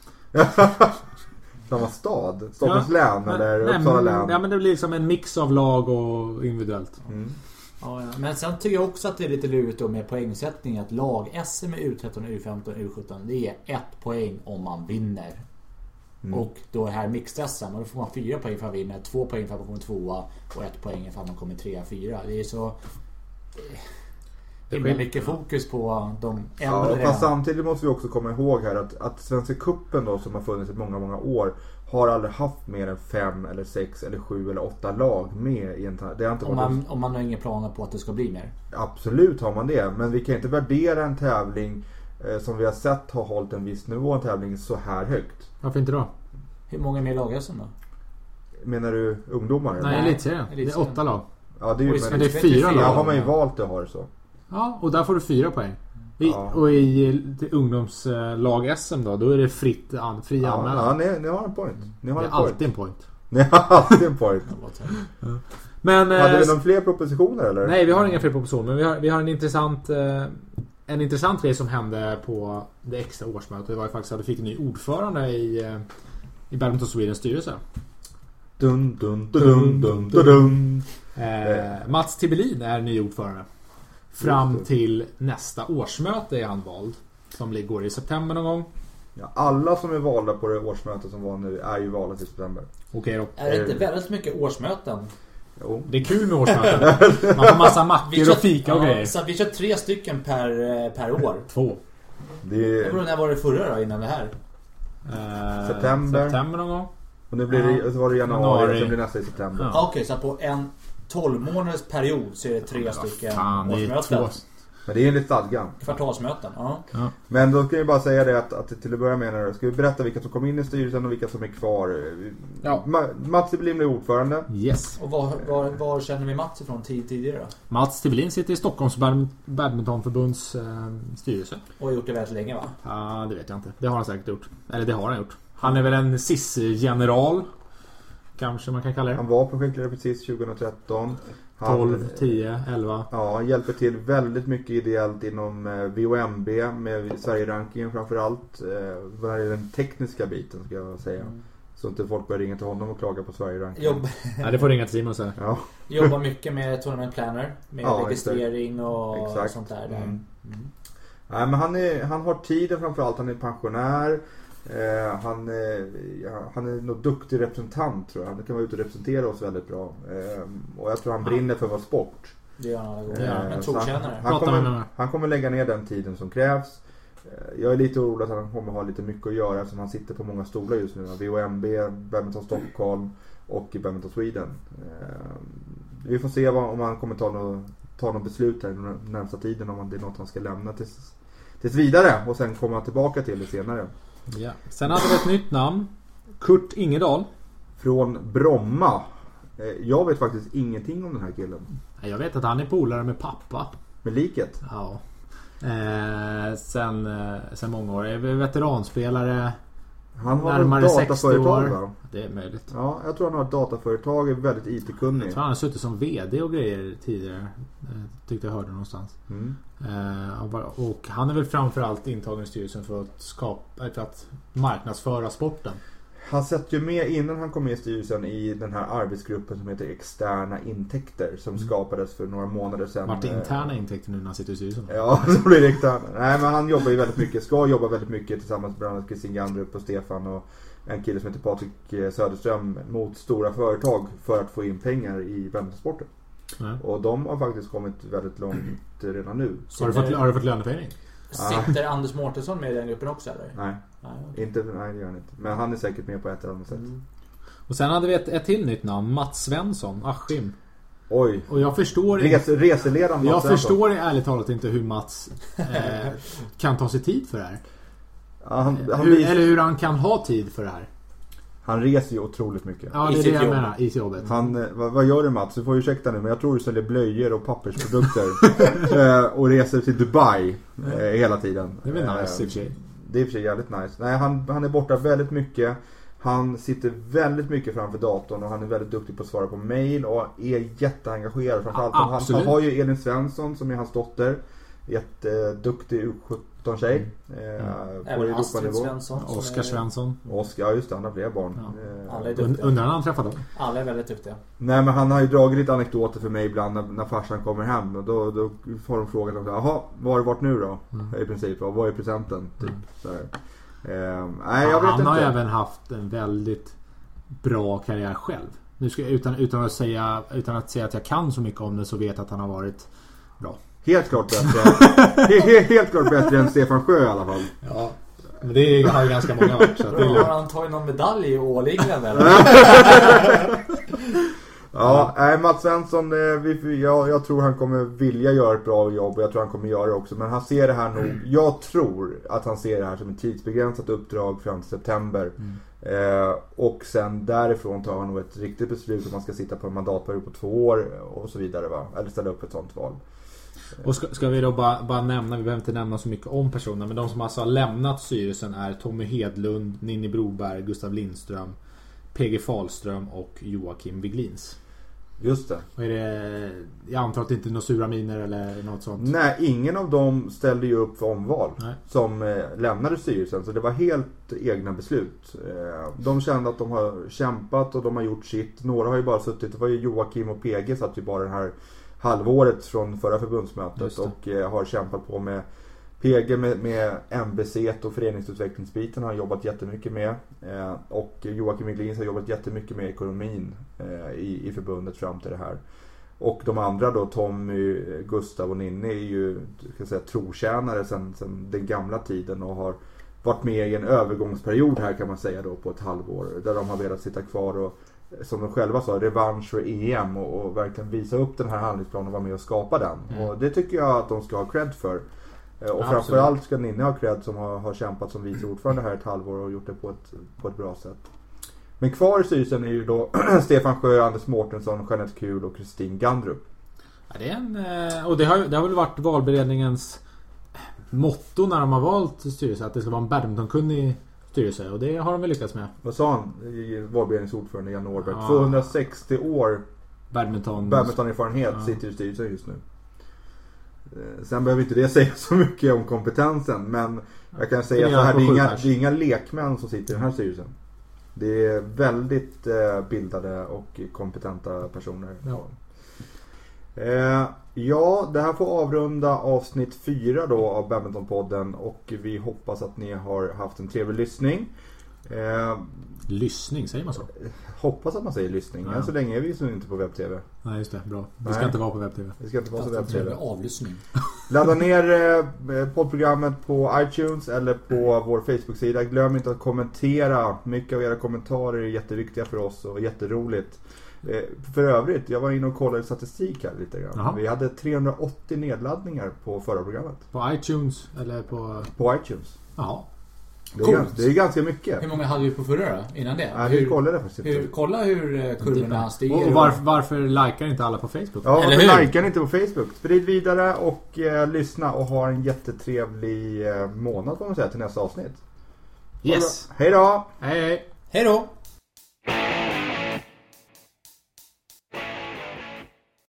Samma stad? Stockholms ja, län eller nej, Uppsala län? Ja, men det blir liksom en mix av lag och individuellt. Mm. Ja, ja. Men sen tycker jag också att det är lite lurigt då med poängsättning att lag-S M med U tretton, U femton, U sjutton det är ett poäng om man vinner. Mm. Och då här mixed-S M och då får man fyra poäng för att vinna, två poäng för att man kommer tvåa och ett poäng för att man kommer trea, fyra. Det är så... Det är mycket fokus på de äldre. Ja, fast samtidigt måste vi också komma ihåg här att, att Svenska Cupen då, som har funnits i många, många år, har aldrig haft mer än fem eller sex eller sju eller åtta lag med i en det har inte om, man, om man har inga planer på att det ska bli mer. Absolut har man det, men vi kan inte värdera en tävling eh, som vi har sett har hållit en viss nivå, en tävling så här högt. Varför inte då? Hur många är med i lag-S M då? Menar du ungdomar? Nej, elitserien. Det är åtta lag. Ja, det är, ju, men det är fyra lag. Ja, har man ju valt att ha det så. Ja, och där får du fyra poäng. I, ja. Och i ungdomslag-S M då, då är det fritt an, fri ja, anmälan. Ja, ni, ni har en point. Ni har det är en alltid point. en point. Ni har alltid en point. ja. Men, hade vi någon fler propositioner eller? Nej, vi har inga fler propositioner. Men vi har, vi har en intressant eh, en intressant grej som hände på det extra årsmötet. Det var ju faktiskt att vi fick en ny ordförande i, eh, i Badminton Swedens styrelse. Dun, dun, dun, dun, dun, dun. Eh, Mats Tibelin är ny ordförande. Fram till nästa årsmöte är han vald. Som går i september någon gång. Ja, alla som är valda på det årsmötet som var nu är ju valda i september. Okej då. Är det inte väldigt mycket årsmöten? Jo. Det är kul med årsmöten. Man får massa mackor och fika och ja, grejer. Så vi kör tre stycken per, per år. Två. Det är... När var det förra då, innan det här? Eh, september. September någon gång. Och nu blir det, ja. så var det januari, januari. Och sen blir det nästa i september. Ja. Okej, okay, så på en tolv månaders period så är det tre ja, stycken fan, årsmöten. Men det är enligt stadgan. Kvartalsmöten, ja. ja. Men då kan jag bara säga det att, att till att börja med när ska vi berätta vilka som kom in i styrelsen och vilka som är kvar. Ja. Mats Tibelin blir ordförande. Yes. Och var, var, var känner vi Mats ifrån tid, tidigare då? Mats Tibelin sitter i Stockholms badmintonförbunds eh, styrelse. Och har gjort det väldigt länge, va? Ja, det vet jag inte. Det har han säkert gjort. Eller det har han gjort. Han är väl en S I S-general. Kanske man kan kalla det. Han var projektledare precis tjugotretton. Han, tolv, tio, elva. Ja, hjälper till väldigt mycket ideellt inom V O M B med Sverige-rankingen framförallt. Vad är den tekniska biten ska jag säga. Mm. Så inte folk börjar ringa till honom och klaga på Sverige-rankingen. Jobb... Nej, det får ringa till Simon så. Ja. Jobbar mycket med tournament planner. Med ja, registrering exakt. och exakt. sånt där. Mm. Mm. Nej, men han, är, han har tiden framförallt. Han är pensionär. Eh, han, eh, ja, han är nog duktig representant tror jag. Han kan vara ute och representera oss väldigt bra. Eh, och jag tror han brinner för vår sport. Det gör han. Eh, en trotjänare. Han, han, kommer, han kommer lägga ner den tiden som krävs. Eh, jag är lite orolig att han kommer ha lite mycket att göra eftersom han sitter på många stolar just nu. V O M B, Badminton Stockholm och i Badminton Sweden. Eh, vi får se vad, om han kommer ta något, ta något beslut här den närmsta tiden. Om det är något han ska lämna tills, tills vidare och sen komma tillbaka till det senare. Ja. Sen hade vi ett nytt namn. Kurt Ingedal. Från Bromma. Jag vet faktiskt ingenting om den här killen. Jag vet att han är polare med pappa. Med liket? Ja. Eh, sen, eh, sen många år. Är veteranspelare. Han har ett dataföretag va? Det är möjligt. Ja, jag tror han har ett dataföretag. Är väldigt I T-kunnig. Jag tror han har suttit som vd och grejer tidigare. Tyckte jag hörde någonstans. Mm. Eh, och han är väl framförallt intagen i styrelsen för att skapa, för att marknadsföra sporten. Han satt ju med innan han kom med i styrelsen i den här arbetsgruppen som heter externa intäkter som mm. skapades för några månader sedan. Vart det interna intäkter nu när han sitter i styrelsen? Ja, så blir det externa. Nej, men han jobbar ju väldigt mycket, ska jobba väldigt mycket tillsammans med bland annat Kristin Gandrup och Stefan och en kille som heter Patrik Söderström mot stora företag för att få in pengar i badmintonsporten. Mm. Och de har faktiskt kommit väldigt långt redan nu. Har du fått, har du fått löneförhöjning? Sitter ah. Anders Mårtensson med i den gruppen också eller? Nej, nej, okay. inte, nej det gör han inte. Men han är säkert med på ett eller annat sätt. Mm. Och sen hade vi ett, ett till nytt namn, Mats Svensson, Askim. Oj. Och jag förstår Res, reseledaren Mats Jag Svensson. förstår ärligt talat inte hur Mats eh, kan ta sig tid för det här. Ja, han, han hur, vis... Eller hur han kan ha tid för det här. Han reser ju otroligt mycket. Ja, det är det jag menar, i jobbet. Han, vad, vad gör du Mats? Du får ursäkta nu, men jag tror du säljer blöjor och pappersprodukter. eh, och reser till Dubai eh, hela tiden. Det är väl nice i och för sig. Det är i och för sig jävligt nice. Nej, han, han är borta väldigt mycket. Han sitter väldigt mycket framför datorn och han är väldigt duktig på att svara på mail och är jätteengagerad. Framförallt ja, han, han har ju Elin Svensson som är hans dotter. Jätteduktig U sjutton-tjej. Mm. Eh, Även Astrid Svensson. Oskar Svensson. Oskar, ja just det, han har flera barn. Ja. Alla är duktiga. Undrar han träffat dem? Alla är väldigt duktiga. Nej, men han har ju dragit lite anekdoter för mig ibland när, när farsan kommer hem. Och då, då får de frågan om, jaha, var har du varit nu då? Mm. I princip, och vad är presenten? Typ, mm. så här. Eh, nej, jag vet han inte. har även haft en väldigt bra karriär själv. Nu ska jag, utan, utan, att säga, utan att säga att jag kan så mycket om det så vet jag att han har varit bra. Helt klart bättre. helt, helt klart bättre än Stefan Sjö i alla fall. Ja. Men det har ju ganska många varit. Så att det är... Har han tagit någon medalj i årligen eller? Ja, nej, Mats Svensson, vi, jag, jag tror han kommer vilja göra ett bra jobb och jag tror han kommer göra det också. Men han ser det här nog, jag tror att han ser det här som ett tidsbegränsat uppdrag fram till september. Mm. Eh, och sen därifrån tar han nog ett riktigt beslut om man ska sitta på en mandatperiod på två år och så vidare, va? Eller ställa upp ett sånt val. Och ska, ska vi då bara, bara nämna, vi behöver inte nämna så mycket om personerna, men de som alltså har lämnat styrelsen är Tommy Hedlund, Ninni Broberg, Gustav Lindström, P G Falström och Joakim Wiglins. Just det. Och är det, jag antar att det inte är några sura miner eller något sånt. Nej, ingen av dem ställde ju upp för omval. Nej. Som eh, lämnade styrelsen. Så det var helt egna beslut. Eh, de kände att de har kämpat och de har gjort sitt. Några har ju bara suttit, det var ju Joakim och P G satt ju bara det här halvåret från förra förbundsmötet. Och eh, har kämpat på med P G med, med M B C och föreningsutvecklingsbiten har han jobbat jättemycket med. Eh, och Joakim Wiglins har jobbat jättemycket med ekonomin eh, i, i förbundet fram till det här. Och de andra då, Tommy, Gustav och Ninni, är ju ska jag säga, trotjänare sedan, sedan den gamla tiden och har varit med i en övergångsperiod här kan man säga då på ett halvår. Där de har velat sitta kvar och som de själva sa, revansch för E M och, och verkligen visa upp den här handlingsplanen och vara med och skapa den. Mm. Och det tycker jag att de ska ha cred för. Och ja, framförallt ska Ninni ha cred som har, har kämpat som vice ordförande här ett halvår och gjort det på ett, på ett bra sätt. Men kvar i styrelsen är ju då Stefan Sjö, Anders Mårtensson, Jeanette Kuhl och Kristin Gandrup. Ja, det är en, och det har, det har väl varit valberedningens motto när de har valt styrelse, att det ska vara en badmintonkunnig styrelse, och det har de väl lyckats med. Vad sa han i valberedningsordförande Jan Åberg? Ja. tvåhundrasextio år badminton, badmintonerfarenhet ja. Sitter i styrelsen just nu. Sen behöver inte det säga så mycket om kompetensen, men jag kan säga att det, här, det, är inga, det är inga lekmän som sitter i den här styrelsen. Det är väldigt eh, bildade och kompetenta personer. Ja. Eh, ja, det här får avrunda avsnitt fyra då av Badmintonpodden, och vi hoppas att ni har haft en trevlig lyssning. Eh, lyssning, säger man så? Hoppas att man säger lyssning. Ja. Än så länge är vi så inte på webb-tv. Nej, just det. Bra. Vi ska Nej. inte vara på webb-tv. Vi ska inte vara på webb-tv. Avlyssning. Ladda ner eh, poddprogrammet på iTunes eller på vår Facebook-sida. Glöm inte att kommentera. Mycket av era kommentarer är jätteviktiga för oss och jätteroligt. Eh, för övrigt, jag var inne och kollade statistik här lite grann. Jaha. Vi hade trehundraåttio nedladdningar på förra programmet. På iTunes eller på... På iTunes. Ja. Det är, ganska, det är ganska mycket. Hur många hade vi på förra då, innan det? Ja, hur, kollade det faktiskt hur, kolla hur kurvorna stiger. Och varför, varför likar inte alla på Facebook? Ja, varför likar ni inte på Facebook? Sprid vidare och eh, lyssna och ha en jättetrevlig eh, månad får man säga till nästa avsnitt. Yes. Hej då! Hej hej! Hej då!